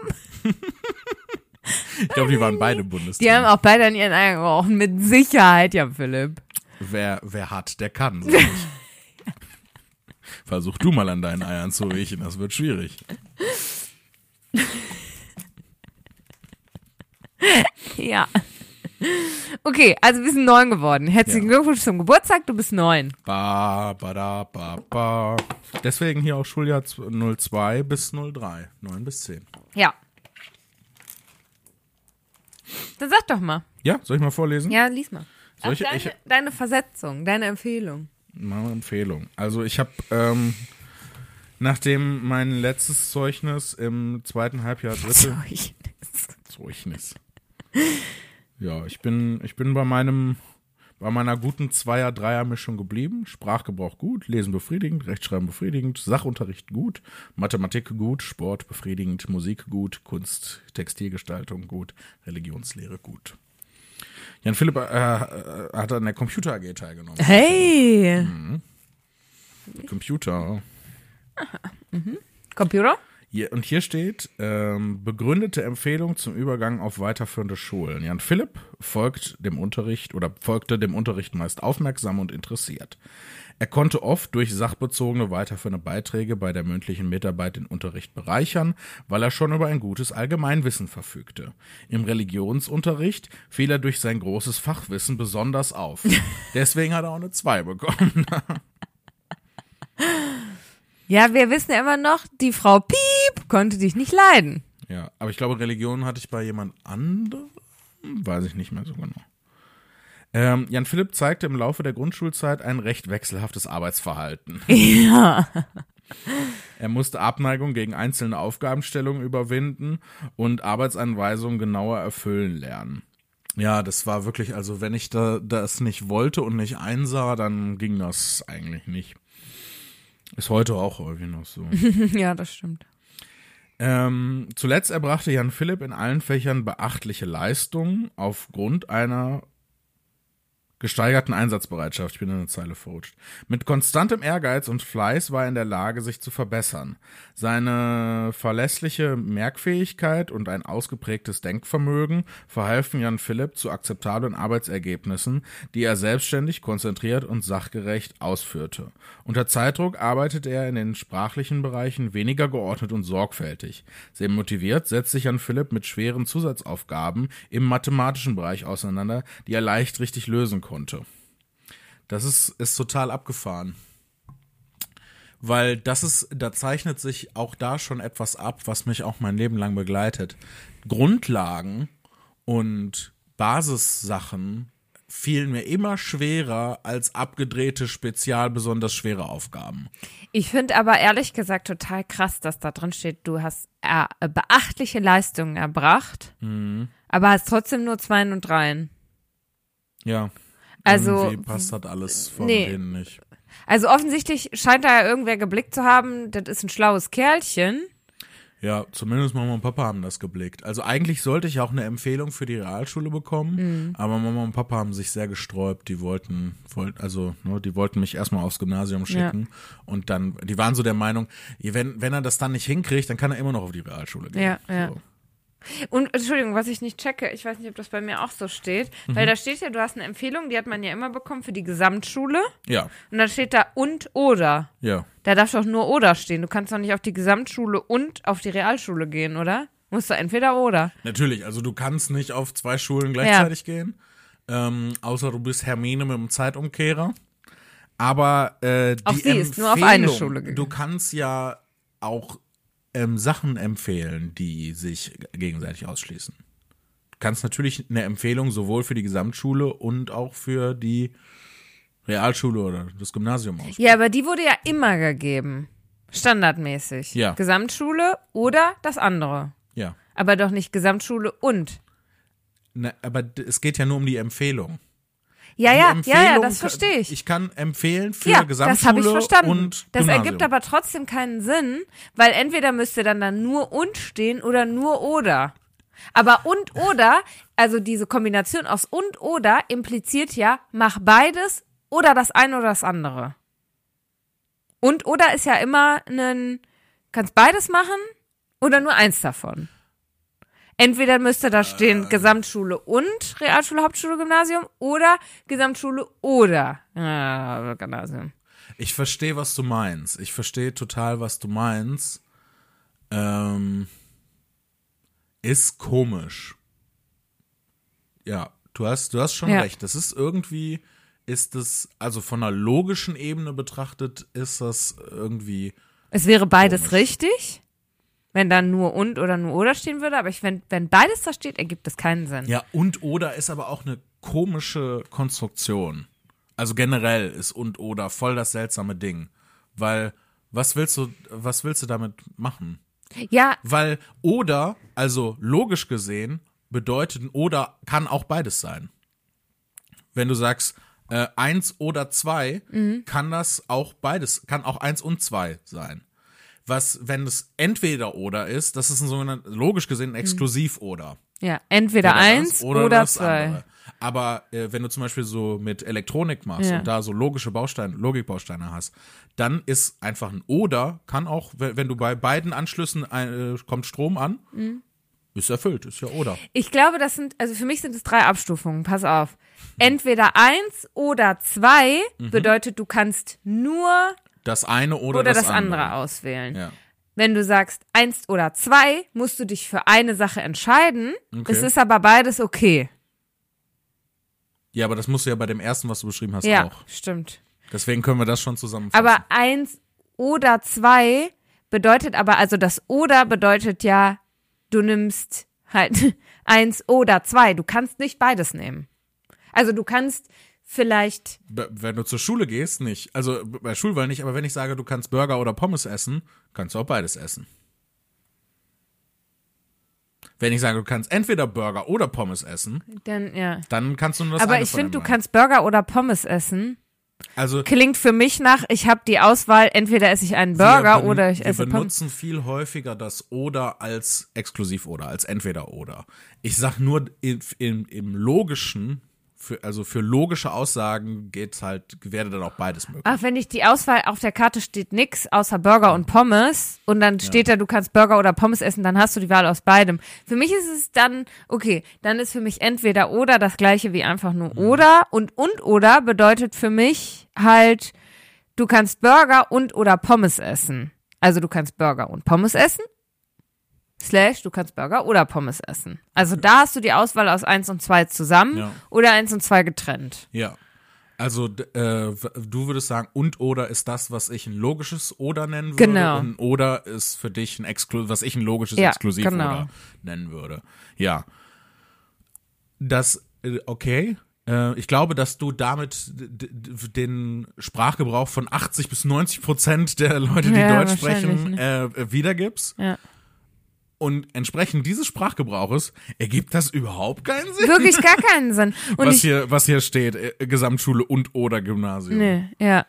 Ich glaube, die waren beide Die Bundestrainer. haben auch beide an ihren Eiern gerochen, mit Sicherheit, Jan Philipp. Wer, wer hat, der kann, sag ich. Versuch du mal an deinen Eiern zu riechen, das wird schwierig. Ja. Okay, also wir sind neun geworden. Herzlichen Ja. Glückwunsch zum Geburtstag, du bist neun. Ba, ba, da, ba, ba. Deswegen hier auch Schuljahr null zwei bis null drei, neun bis zehn. Ja. Dann sag doch mal. Ja, soll ich mal vorlesen? Ja, lies mal. Soll ich- Ach, deine, ich- deine Versetzung, deine Empfehlung. Meine Empfehlung. Also ich habe, ähm, nachdem mein letztes Zeugnis im zweiten Halbjahr dritte Zeugnis. Ja, ich bin, ich bin bei meinem, bei meiner guten Zweier-Dreier-Mischung geblieben. Sprachgebrauch gut, Lesen befriedigend, Rechtschreiben befriedigend, Sachunterricht gut, Mathematik gut, Sport befriedigend, Musik gut, Kunst, Textilgestaltung gut, Religionslehre gut. Jan Philipp äh, äh, hat an der Computer A G teilgenommen. Hey. Computer. Computer? Hier, und hier steht, ähm, begründete Empfehlung zum Übergang auf weiterführende Schulen. Jan Philipp folgt dem Unterricht oder folgte dem Unterricht meist aufmerksam und interessiert. Er konnte oft durch sachbezogene weiterführende Beiträge bei der mündlichen Mitarbeit den Unterricht bereichern, weil er schon über ein gutes Allgemeinwissen verfügte. Im Religionsunterricht fiel er durch sein großes Fachwissen besonders auf. Deswegen hat er auch eine zwei bekommen. Ja, wir wissen ja immer noch, die Frau Piep konnte dich nicht leiden. Ja, aber ich glaube, Religion hatte ich bei jemand anderem, weiß ich nicht mehr so genau. Ähm, Jan Philipp zeigte im Laufe der Grundschulzeit ein recht wechselhaftes Arbeitsverhalten. Ja. Er musste Abneigung gegen einzelne Aufgabenstellungen überwinden und Arbeitsanweisungen genauer erfüllen lernen. Ja, das war wirklich, also wenn ich da das nicht wollte und nicht einsah, dann ging das eigentlich nicht. Ist heute auch häufig noch so. Ja, das stimmt. Ähm, zuletzt erbrachte Jan Philipp in allen Fächern beachtliche Leistungen aufgrund einer gesteigerten Einsatzbereitschaft. Ich bin in eine Zeile verrutscht. Mit konstantem Ehrgeiz und Fleiß war er in der Lage, sich zu verbessern. Seine verlässliche Merkfähigkeit und ein ausgeprägtes Denkvermögen verhalfen Jan Philipp zu akzeptablen Arbeitsergebnissen, die er selbstständig, konzentriert und sachgerecht ausführte. Unter Zeitdruck arbeitete er in den sprachlichen Bereichen weniger geordnet und sorgfältig. Sehr motiviert setzt sich Jan Philipp mit schweren Zusatzaufgaben im mathematischen Bereich auseinander, die er leicht richtig lösen konnte. konnte. Das ist, ist total abgefahren. Weil das ist, da zeichnet sich auch da schon etwas ab, was mich auch mein Leben lang begleitet. Grundlagen und Basissachen fielen mir immer schwerer als abgedrehte, spezial besonders schwere Aufgaben. Ich finde aber ehrlich gesagt total krass, dass da drin steht, du hast äh, beachtliche Leistungen erbracht, mhm. aber hast trotzdem nur Zweien und Dreien. Ja. Also, irgendwie passt das alles von nee. denen nicht. Also offensichtlich scheint da ja irgendwer geblickt zu haben, das ist ein schlaues Kerlchen. Ja, zumindest Mama und Papa haben das geblickt. Also eigentlich sollte ich auch eine Empfehlung für die Realschule bekommen, mhm. aber Mama und Papa haben sich sehr gesträubt. Die wollten, wollten also ne, die wollten mich erstmal aufs Gymnasium schicken ja. und dann, die waren so der Meinung, wenn, wenn er das dann nicht hinkriegt, dann kann er immer noch auf die Realschule gehen. Ja, ja. So. Und, Entschuldigung, was ich nicht checke, ich weiß nicht, ob das bei mir auch so steht, mhm. weil da steht ja, du hast eine Empfehlung, die hat man ja immer bekommen für die Gesamtschule. Ja. Und dann steht da und oder. Ja. Da darf doch nur oder stehen. Du kannst doch nicht auf die Gesamtschule und auf die Realschule gehen, oder? Musst du entweder oder. Natürlich, also du kannst nicht auf zwei Schulen gleichzeitig ja. gehen, ähm, außer du bist Hermine mit einem Zeitumkehrer. Aber äh, die auch sie Empfehlung, ist nur auf eine Schule gegangen. Du kannst ja auch Ähm, Sachen empfehlen, die sich gegenseitig ausschließen. Du kannst natürlich eine Empfehlung sowohl für die Gesamtschule und auch für die Realschule oder das Gymnasium aussprechen. Ja, aber die wurde ja immer gegeben. Standardmäßig. Ja. Gesamtschule oder das andere. Ja. Aber doch nicht Gesamtschule und. Na, aber es geht ja nur um die Empfehlung. Ja, ja, ja, ja, das verstehe ich. Ich kann empfehlen für ja, Gesamtschule das habe ich verstanden. Und das Gymnasium. Ergibt aber trotzdem keinen Sinn, weil entweder müsste dann da nur und stehen oder nur oder. Aber und oder, also diese Kombination aus und oder impliziert ja, mach beides oder das eine oder das andere. Und oder ist ja immer ein, kannst beides machen oder nur eins davon. Entweder müsste da stehen Gesamtschule und Realschule, Hauptschule, Gymnasium oder Gesamtschule oder äh, Gymnasium. Ich verstehe, was du meinst. Ich verstehe total, was du meinst. Ähm, ist komisch. Ja, du hast, du hast schon ja. recht. Das ist irgendwie, ist das, also von einer logischen Ebene betrachtet, ist das irgendwie. Es wäre beides komisch. Richtig. Wenn dann nur und oder nur oder stehen würde, aber ich, wenn, wenn beides da steht, ergibt das keinen Sinn. Ja, und oder ist aber auch eine komische Konstruktion. Also generell ist und oder voll das seltsame Ding. Weil, was willst du, was willst du damit machen? Ja. Weil oder, also logisch gesehen, bedeutet oder kann auch beides sein. Wenn du sagst, äh, eins oder zwei, mhm. kann das auch beides, kann auch eins und zwei sein. Was, wenn es entweder oder ist, das ist ein sogenannter, logisch gesehen, ein Exklusiv-Oder. Ja, entweder Oder eins das oder, oder das zwei. andere. Aber äh, wenn du zum Beispiel so mit Elektronik machst Ja. und da so logische Bausteine, Logikbausteine hast, dann ist einfach ein oder, kann auch, wenn wenn du bei beiden Anschlüssen ein, äh, kommt Strom an, Mhm. ist erfüllt, ist ja oder. Ich glaube, das sind, also für mich sind es drei Abstufungen, pass auf. Entweder eins oder zwei Mhm. bedeutet, du kannst nur Das eine oder, oder das, das andere auswählen. Ja. Wenn du sagst eins oder zwei, musst du dich für eine Sache entscheiden. Okay. Es ist aber beides okay. ja, aber das musst du ja bei dem ersten, was du beschrieben hast, Ja, auch. stimmt. Deswegen können wir das schon zusammenfassen. Aber eins oder zwei bedeutet aber, also das oder bedeutet ja, du nimmst halt eins oder zwei. Du kannst nicht beides nehmen. Also du kannst vielleicht, B- wenn du zur Schule gehst, nicht. Also bei Schulwahl nicht, aber wenn ich sage, du kannst Burger oder Pommes essen, kannst du auch beides essen. Wenn ich sage, du kannst entweder Burger oder Pommes essen, dann, ja. dann kannst du nur das Aber eine ich von finde, den du beiden. kannst Burger oder Pommes essen. Also Klingt für mich nach, ich habe die Auswahl, entweder esse ich einen Burger wir ben- oder ich wir esse Pommes. benutzen viel häufiger das oder als exklusiv oder, als entweder oder. Ich sag nur im, im, im logischen, für, also für logische Aussagen geht's halt, wäre dann auch beides möglich. Ach, wenn ich die Auswahl auf der Karte steht nix außer Burger und Pommes und dann steht da, du kannst Burger oder Pommes essen, dann hast du die Wahl aus beidem. Für mich ist es dann, okay, dann ist für mich entweder oder das gleiche wie einfach nur oder und und oder bedeutet für mich halt, du kannst Burger und oder Pommes essen. Also du kannst Burger und Pommes essen. Slash, du kannst Burger oder Pommes essen. Also da hast du die Auswahl aus eins und zwei zusammen Ja. oder eins und zwei getrennt. Ja. Also d- äh, w- du würdest sagen, und oder ist das, was ich ein logisches oder nennen würde. Genau. Und oder ist für dich ein Exklu was ich ein logisches Ja, Exklusiv genau. oder nennen würde. Ja. Das, äh, okay. Äh, ich glaube, dass du damit d- d- den Sprachgebrauch von achtzig bis neunzig Prozent der Leute, die Ja, Deutsch sprechen, wahrscheinlich, äh, wiedergibst. Ja. Und entsprechend dieses Sprachgebrauches ergibt das überhaupt keinen Sinn. Wirklich gar keinen Sinn. Und was, ich, hier, was hier steht, äh, Gesamtschule und oder Gymnasium. nee, ja.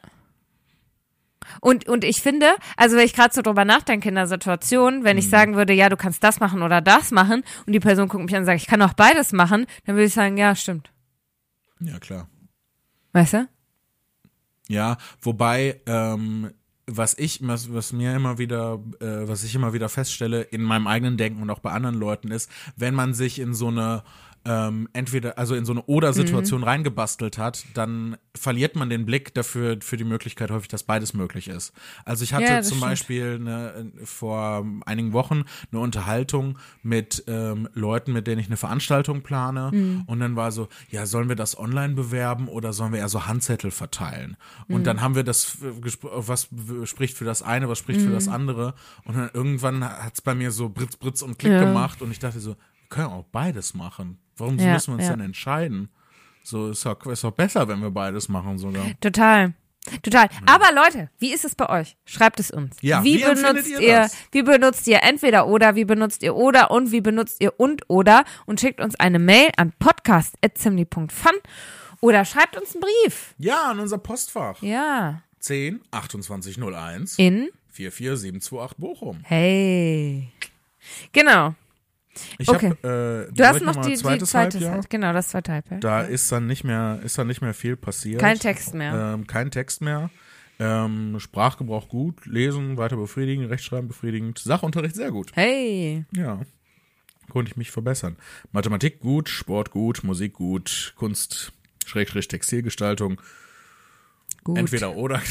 Und, und ich finde, also wenn ich gerade so drüber nachdenke in der Situation, wenn ich sagen würde, ja, du kannst das machen oder das machen und die Person guckt mich an und sagt, ich kann auch beides machen, dann würde ich sagen, ja, stimmt. Ja, klar. Weißt du? Ja, wobei, ähm, was ich, was, was mir immer wieder, äh, was ich immer wieder feststelle in meinem eigenen Denken und auch bei anderen Leuten ist, wenn man sich in so eine ähm, entweder, also in so eine Oder-Situation reingebastelt hat, dann verliert man den Blick dafür, für die Möglichkeit häufig, dass beides möglich ist. Also ich hatte Ja, das zum stimmt. Beispiel eine, vor einigen Wochen eine Unterhaltung mit ähm, Leuten, mit denen ich eine Veranstaltung plane und dann war so, ja, sollen wir das online bewerben oder sollen wir eher so Handzettel verteilen? Und dann haben wir das, äh, gespr- was w- spricht für das eine, was spricht für das andere und dann irgendwann hat es bei mir so Britz, Britz und Klick Ja. gemacht und ich dachte so, wir können auch beides machen. Warum Ja, müssen wir uns ja. denn entscheiden? So ist doch, ist doch besser, wenn wir beides machen sogar. Total. Total. Aber Leute, wie ist es bei euch? Schreibt es uns. Ja, wie, wie empfindet benutzt ihr ihr, das? wie benutzt ihr entweder oder, wie benutzt ihr oder und wie benutzt ihr und oder und schickt uns eine Mail an podcast at zimni punkt fun oder schreibt uns einen Brief. Ja, an unser Postfach. Ja. zehn achtundzwanzig null eins In vier vier sieben zwei acht Bochum. Hey. Genau. Ich Okay. hab, äh, Du soll hast ich noch mal die, die zweites zweite Halbjahr? Seite. Genau, das zweite Halbjahr. Da ist dann nicht mehr, ist dann nicht mehr viel passiert. Kein Text mehr. Ähm, kein Text mehr. Ähm, Sprachgebrauch gut, Lesen weiter befriedigend, Rechtschreiben befriedigend, Sachunterricht sehr gut. Hey. Ja, konnte ich mich verbessern. Mathematik gut, Sport gut, Musik gut, Kunst, Schrägstrich Textilgestaltung, Gut. entweder oder.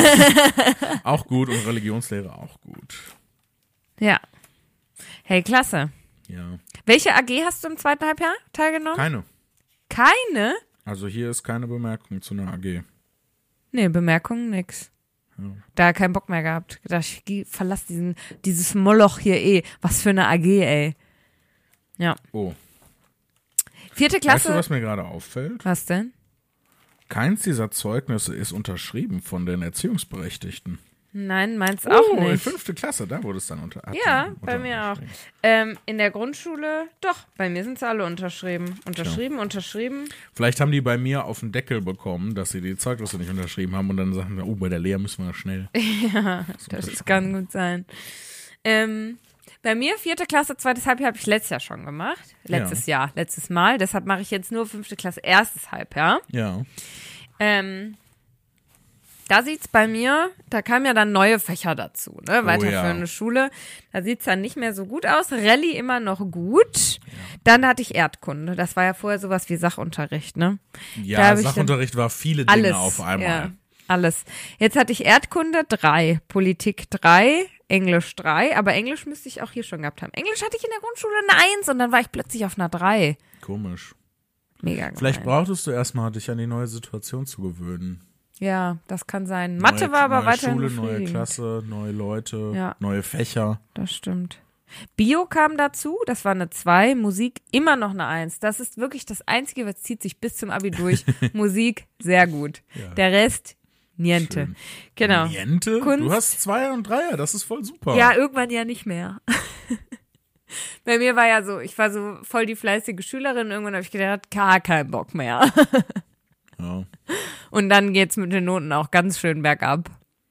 Auch gut und Religionslehre auch gut. Ja. Hey, klasse. Ja, Welche A G hast du im zweiten Halbjahr teilgenommen? keine. Keine? Also hier ist keine Bemerkung zu einer A G. Nee, Bemerkungen nix. Ja. Da keinen Bock mehr gehabt. Gedacht, ich geh- verlass diesen, dieses Moloch hier eh. Was für eine A G, ey. Ja. Oh, Vierte weißt Klasse. du, was mir gerade auffällt? Was denn? Keins dieser Zeugnisse ist unterschrieben von den Erziehungsberechtigten. Nein, meins auch oh, in nicht. fünfte Klasse, da wurde es dann unter. hat Ja, dann bei unter- mir auch. unterschrieben. Ähm, in der Grundschule, doch, bei mir sind sie alle unterschrieben. Unterschrieben, unterschrieben. Vielleicht haben die bei mir auf den Deckel bekommen, dass sie die Zeugnisse nicht unterschrieben haben und dann sagen wir, oh, bei der Lea müssen wir schnell. Ja, das kann gut sein. Ähm, Bei mir vierte Klasse, zweites Halbjahr habe ich letztes Jahr schon gemacht. Letztes ja. Jahr, letztes Mal. Deshalb mache ich jetzt nur fünfte Klasse, erstes Halbjahr. Ja. Ähm, da sieht's bei mir, da kamen ja dann neue Fächer dazu, ne? Weiterführende oh, ja. Schule. Da sieht's dann nicht mehr so gut aus. Rallye immer noch gut. Ja. Dann hatte ich Erdkunde. Das war ja vorher sowas wie Sachunterricht, ne? Ja, Sachunterricht war viele Dinge alles, auf einmal. Ja, alles. Jetzt hatte ich Erdkunde drei, Politik drei, Englisch drei, aber Englisch müsste ich auch hier schon gehabt haben. Englisch hatte ich in der Grundschule eine eins und dann war ich plötzlich auf einer drei. Komisch. Mega gemein. Vielleicht brauchtest du erstmal, dich an die neue Situation zu gewöhnen. Ja, das kann sein. Mathe neue, war aber neue weiterhin Schule, neue befriedigend. Klasse, neue Leute, Ja. neue Fächer. Das stimmt. Bio kam dazu, das war eine zwei, Musik immer noch eine eins. Das ist wirklich das Einzige, was zieht sich bis zum Abi durch. Musik, sehr gut. Ja. Der Rest, niente. Schön. Genau. Niente? Kunst. Du hast Zweier und Dreier, das ist voll super. Ja, irgendwann ja nicht mehr. Bei mir war ja so, ich war so voll die fleißige Schülerin, irgendwann habe ich gedacht, gar keinen Bock mehr. Ja. Und dann geht's mit den Noten auch ganz schön bergab.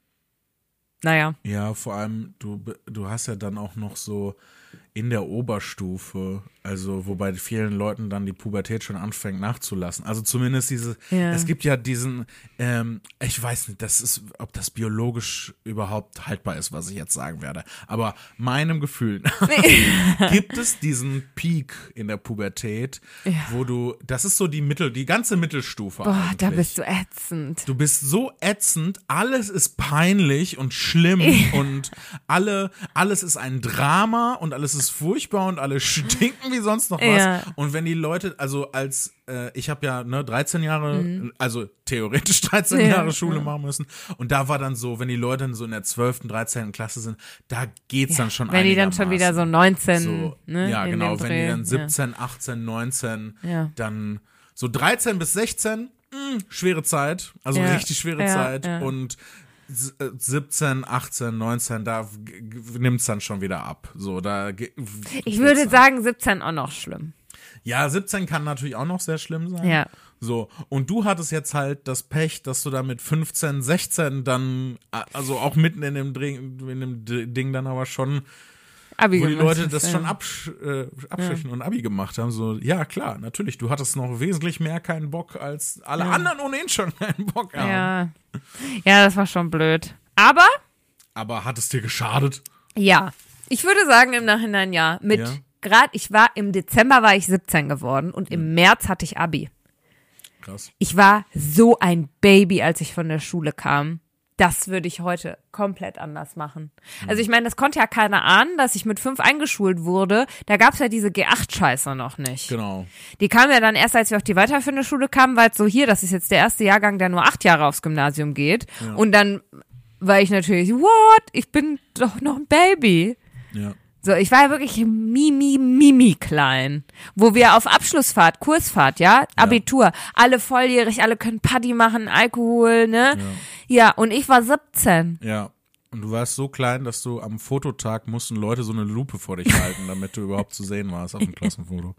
Naja. Ja, vor allem, du, du hast ja dann auch noch so in der Oberstufe, also wobei vielen Leuten dann die Pubertät schon anfängt nachzulassen. Also zumindest diese, Ja. es gibt ja diesen, ähm, ich weiß nicht, das ist, ob das biologisch überhaupt haltbar ist, was ich jetzt sagen werde. Aber meinem Gefühl nach gibt es diesen Peak in der Pubertät, Ja. wo du, das ist so die Mittel, die ganze Mittelstufe. Boah, eigentlich. da bist du ätzend. Du bist so ätzend, alles ist peinlich und schlimm und alle, alles ist ein Drama und alles ist furchtbar und alle stinken wie sonst noch was. Ja. Und wenn die Leute, also als, äh, ich habe ja ne, dreizehn Jahre, mhm. also theoretisch dreizehn Ja, Jahre Schule ja. machen müssen und da war dann so, wenn die Leute dann so in der zwölften, dreizehnten Klasse sind, da geht's dann schon Wenn die dann einigermaßen. schon wieder so neunzehn, So, ne? ja, in genau, dem wenn Dreh. die dann siebzehn, achtzehn, neunzehn, Ja. dann so dreizehn bis sechzehn, mh, schwere Zeit, also Ja, richtig schwere ja, Zeit ja. und s- äh, siebzehn, achtzehn, neunzehn, da g- g- nimmt's dann schon wieder ab. So, da ge- Ich würde geht's sagen, siebzehn auch noch schlimm. ja, siebzehn kann natürlich auch noch sehr schlimm sein. Ja. So, und du hattest jetzt halt das Pech, dass du da mit fünfzehn, sechzehn dann, a- also auch mitten in dem, Ding, in dem D- Ding dann aber schon, Abi wo die gemacht Leute hast, das ja. schon absch äh, abstrichen und Abi gemacht haben, so, ja klar, natürlich, du hattest noch wesentlich mehr keinen Bock, als alle Ja. anderen ohnehin schon keinen Bock haben. Ja. Ja, das war schon blöd. Aber, Aber hat es dir geschadet? ja. Ich würde sagen, im Nachhinein ja. Mit, Ja. gerade, ich war, im Dezember war ich siebzehn geworden und im März hatte ich Abi. Krass. Ich war so ein Baby, als ich von der Schule kam. Das würde ich heute komplett anders machen. Also ich meine, das konnte ja keiner ahnen, dass ich mit fünf eingeschult wurde. Da gab's ja diese G acht Scheiße noch nicht. Genau. Die kam ja dann erst, als wir auf die weiterführende Schule kamen, weil es so hier, das ist jetzt der erste Jahrgang, der nur acht Jahre aufs Gymnasium geht. Ja. Und dann war ich natürlich, what? Ich bin doch noch ein Baby. Ja. So, ich war ja wirklich mimi, mimi klein. Wo wir auf Abschlussfahrt, Kursfahrt, ja, Abitur, alle volljährig, alle können Party machen, Alkohol, ne? Ja, und ich war siebzehn. Ja. Und du warst so klein, dass du am Fototag mussten Leute so eine Lupe vor dich halten, damit du überhaupt zu sehen warst auf dem Klassenfoto.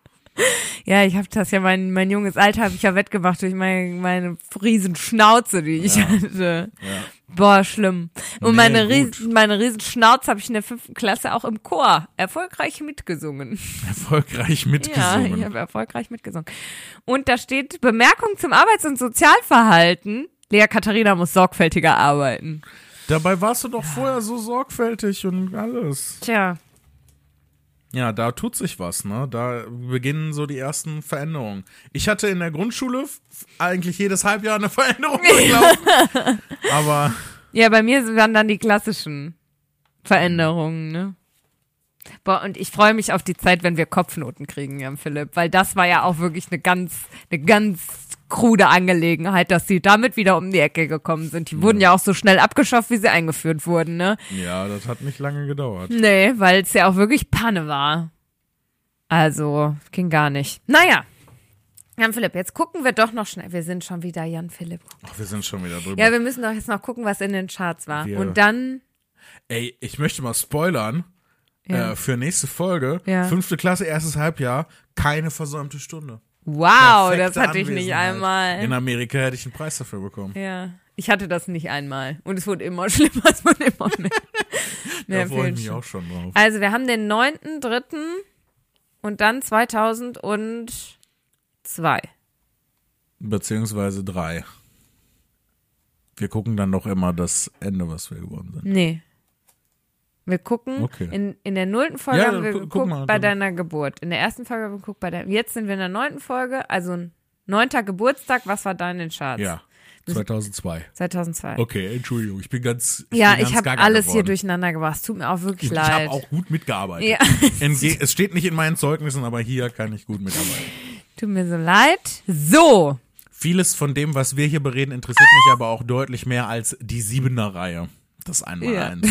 Ja, ich habe das ja, mein, mein junges Alter habe ich ja wettgemacht durch meine, meine riesen Schnauze, die ich Ja. hatte. Ja. Boah, schlimm. Und Nee, meine, gut. riesen, meine riesen Schnauze habe ich in der fünften Klasse auch im Chor erfolgreich mitgesungen. Erfolgreich Ja, mitgesungen. ich habe erfolgreich mitgesungen. Und da steht Bemerkung zum Arbeits- und Sozialverhalten. Lea Katharina muss sorgfältiger arbeiten. Dabei warst du doch vorher so sorgfältig und alles. Tja. Ja, da tut sich was, ne? Da beginnen so die ersten Veränderungen. Ich hatte in der Grundschule f- eigentlich jedes Halbjahr eine Veränderung durchlaufen. Aber Ja, bei mir waren dann die klassischen Veränderungen, ne? Boah, und ich freue mich auf die Zeit, wenn wir Kopfnoten kriegen, Jan Philipp, weil das war ja auch wirklich eine ganz, eine ganz krude Angelegenheit, dass sie damit wieder um die Ecke gekommen sind. Die wurden ja auch so schnell abgeschafft, wie sie eingeführt wurden, ne? ja, das hat nicht lange gedauert. Nee, weil es ja auch wirklich Panne war. Also, ging gar nicht. Naja. Jan Philipp, jetzt gucken wir doch noch schnell. Wir sind schon wieder Jan Philipp. Ach, wir sind schon wieder drüber. Ja, wir müssen doch jetzt noch gucken, was in den Charts war. Wir- Und dann, Ey, ich möchte mal spoilern Ja. äh, für nächste Folge. Ja. Fünfte Klasse, erstes Halbjahr, keine versäumte Stunde. wow, das Perfekte hatte ich nicht Anwesenheit. einmal. In Amerika hätte ich einen Preis dafür bekommen. Ja, ich hatte das nicht einmal. Und es wurde immer schlimmer, es wurde immer mehr. Da freue ich mich auch schon drauf. Also wir haben den neunten dritten und dann zweitausendzwei. Beziehungsweise drei. Wir gucken dann doch immer das Ende, was wir geworden sind. Nee. Wir gucken, Okay. in, in der nullten Folge Ja, haben wir gu- guck geguckt mal, bei dann- deiner Geburt. In der ersten Folge haben wir geguckt bei deiner, jetzt sind wir in der neunten Folge, also neunter Geburtstag, was war dein in den Charts? Ja, zweitausendzwei. zweitausendzwei. Okay, Entschuldigung, ich bin ganz ich Ja, bin ganz ich habe gaga alles hier geworden. durcheinander gebracht. Es tut mir auch wirklich Ich, ich leid. habe auch gut mitgearbeitet. Ja. Entge- es steht nicht in meinen Zeugnissen, aber hier kann ich gut mitarbeiten. Tut mir so leid. So. Vieles von dem, was wir hier bereden, interessiert mich aber auch deutlich mehr als die Siebener-Reihe. Das einmal Ja. eins.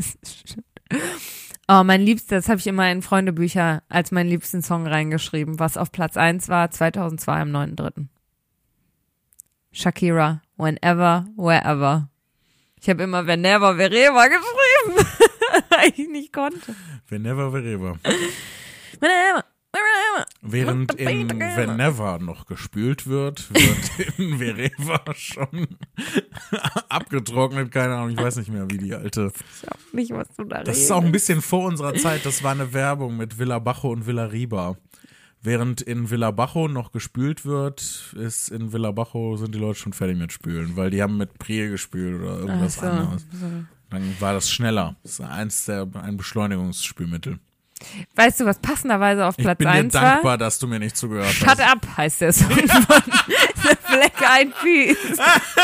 Oh, mein Liebster, das habe ich immer in Freundebücher als meinen liebsten Song reingeschrieben, was auf Platz eins war, zweitausendzwei am neunten dritten Shakira, Whenever, Wherever. Ich habe immer Whenever, Wherever geschrieben, weil ich nicht konnte. Whenever, wherever. Whenever, wherever. Während in Whenever noch gespült wird, wird in Wherever schon abgetrocknet. Keine Ahnung, ich weiß nicht mehr, wie die alte. Ich weiß nicht, was du da Das redest. ist auch ein bisschen vor unserer Zeit. Das war eine Werbung mit Villa Bajo und Villa Riba. Während in Villa Bajo noch gespült wird, ist in Villa Bajo sind die Leute schon fertig mit Spülen, weil die haben mit Priel gespült oder irgendwas Ach so. anderes. Dann war das schneller. Das ist eins der, ein Beschleunigungsspülmittel. Weißt du, was passenderweise auf Ich Platz bin dir eins war? dankbar, dass du mir nicht zugehört Shut hast. Up heißt der Song von The Black Eyed Peas.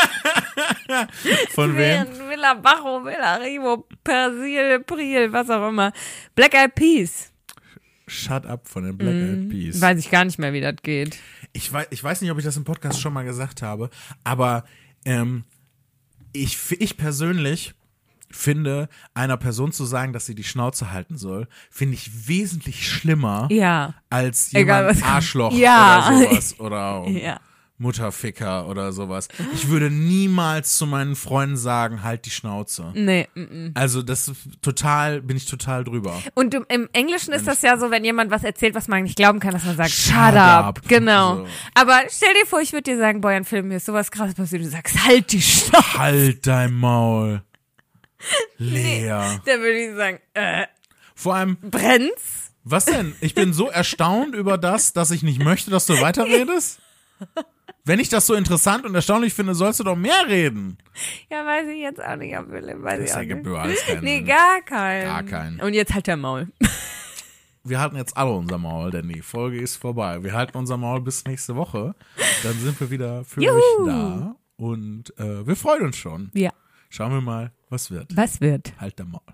Von wem? Villa Bajo, Villa Ribo, Persil, Priel, was auch immer. Black Eyed Peas. Shut up von den Black Eyed Peas. Weiß ich gar nicht mehr, wie das geht. Ich weiß, ich weiß nicht, ob ich das im Podcast schon mal gesagt habe, aber ähm, ich, ich persönlich finde, einer Person zu sagen, dass sie die Schnauze halten soll, finde ich wesentlich schlimmer Ja. als Egal, jemand was- Arschloch Ja. oder sowas oder Ja. Mutterficker oder sowas. Ich würde niemals zu meinen Freunden sagen, halt die Schnauze. Nee. Mm -mm. Also das ist total, bin ich total drüber. Und im- im Englischen ist das ja so, wenn jemand was erzählt, was man nicht glauben kann, dass man sagt, shut, Shut up. up. Genau. So. Aber stell dir vor, ich würde dir sagen, boah, ein Film, mir ist sowas krasses passiert. Du sagst, halt die Schnauze. Halt dein Maul. Lea. Dann würde ich sagen, äh, Vor allem, brennt's? was denn? Ich bin so erstaunt über das, dass ich nicht möchte, dass du weiterredest. Wenn ich das so interessant und erstaunlich finde, sollst du doch mehr reden. Ja, weiß ich jetzt auch nicht, ob Philipp, weiß Das ich auch ergibt nicht. über alles keinen Nee, Sinn. gar keinen. Gar keinen. Und jetzt halt der Maul. Wir halten jetzt alle unser Maul, denn die Folge ist vorbei. Wir halten unser Maul bis nächste Woche. Dann sind wir wieder für Juhu. euch da. Und äh, wir freuen uns schon. Ja. Schauen wir mal, was wird. Was wird? Halt der Maul.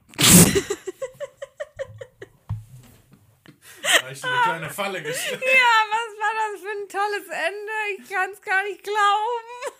Habe ich dir eine kleine Falle gestellt. Ja, was war das für ein tolles Ende? Ich kann es gar nicht glauben.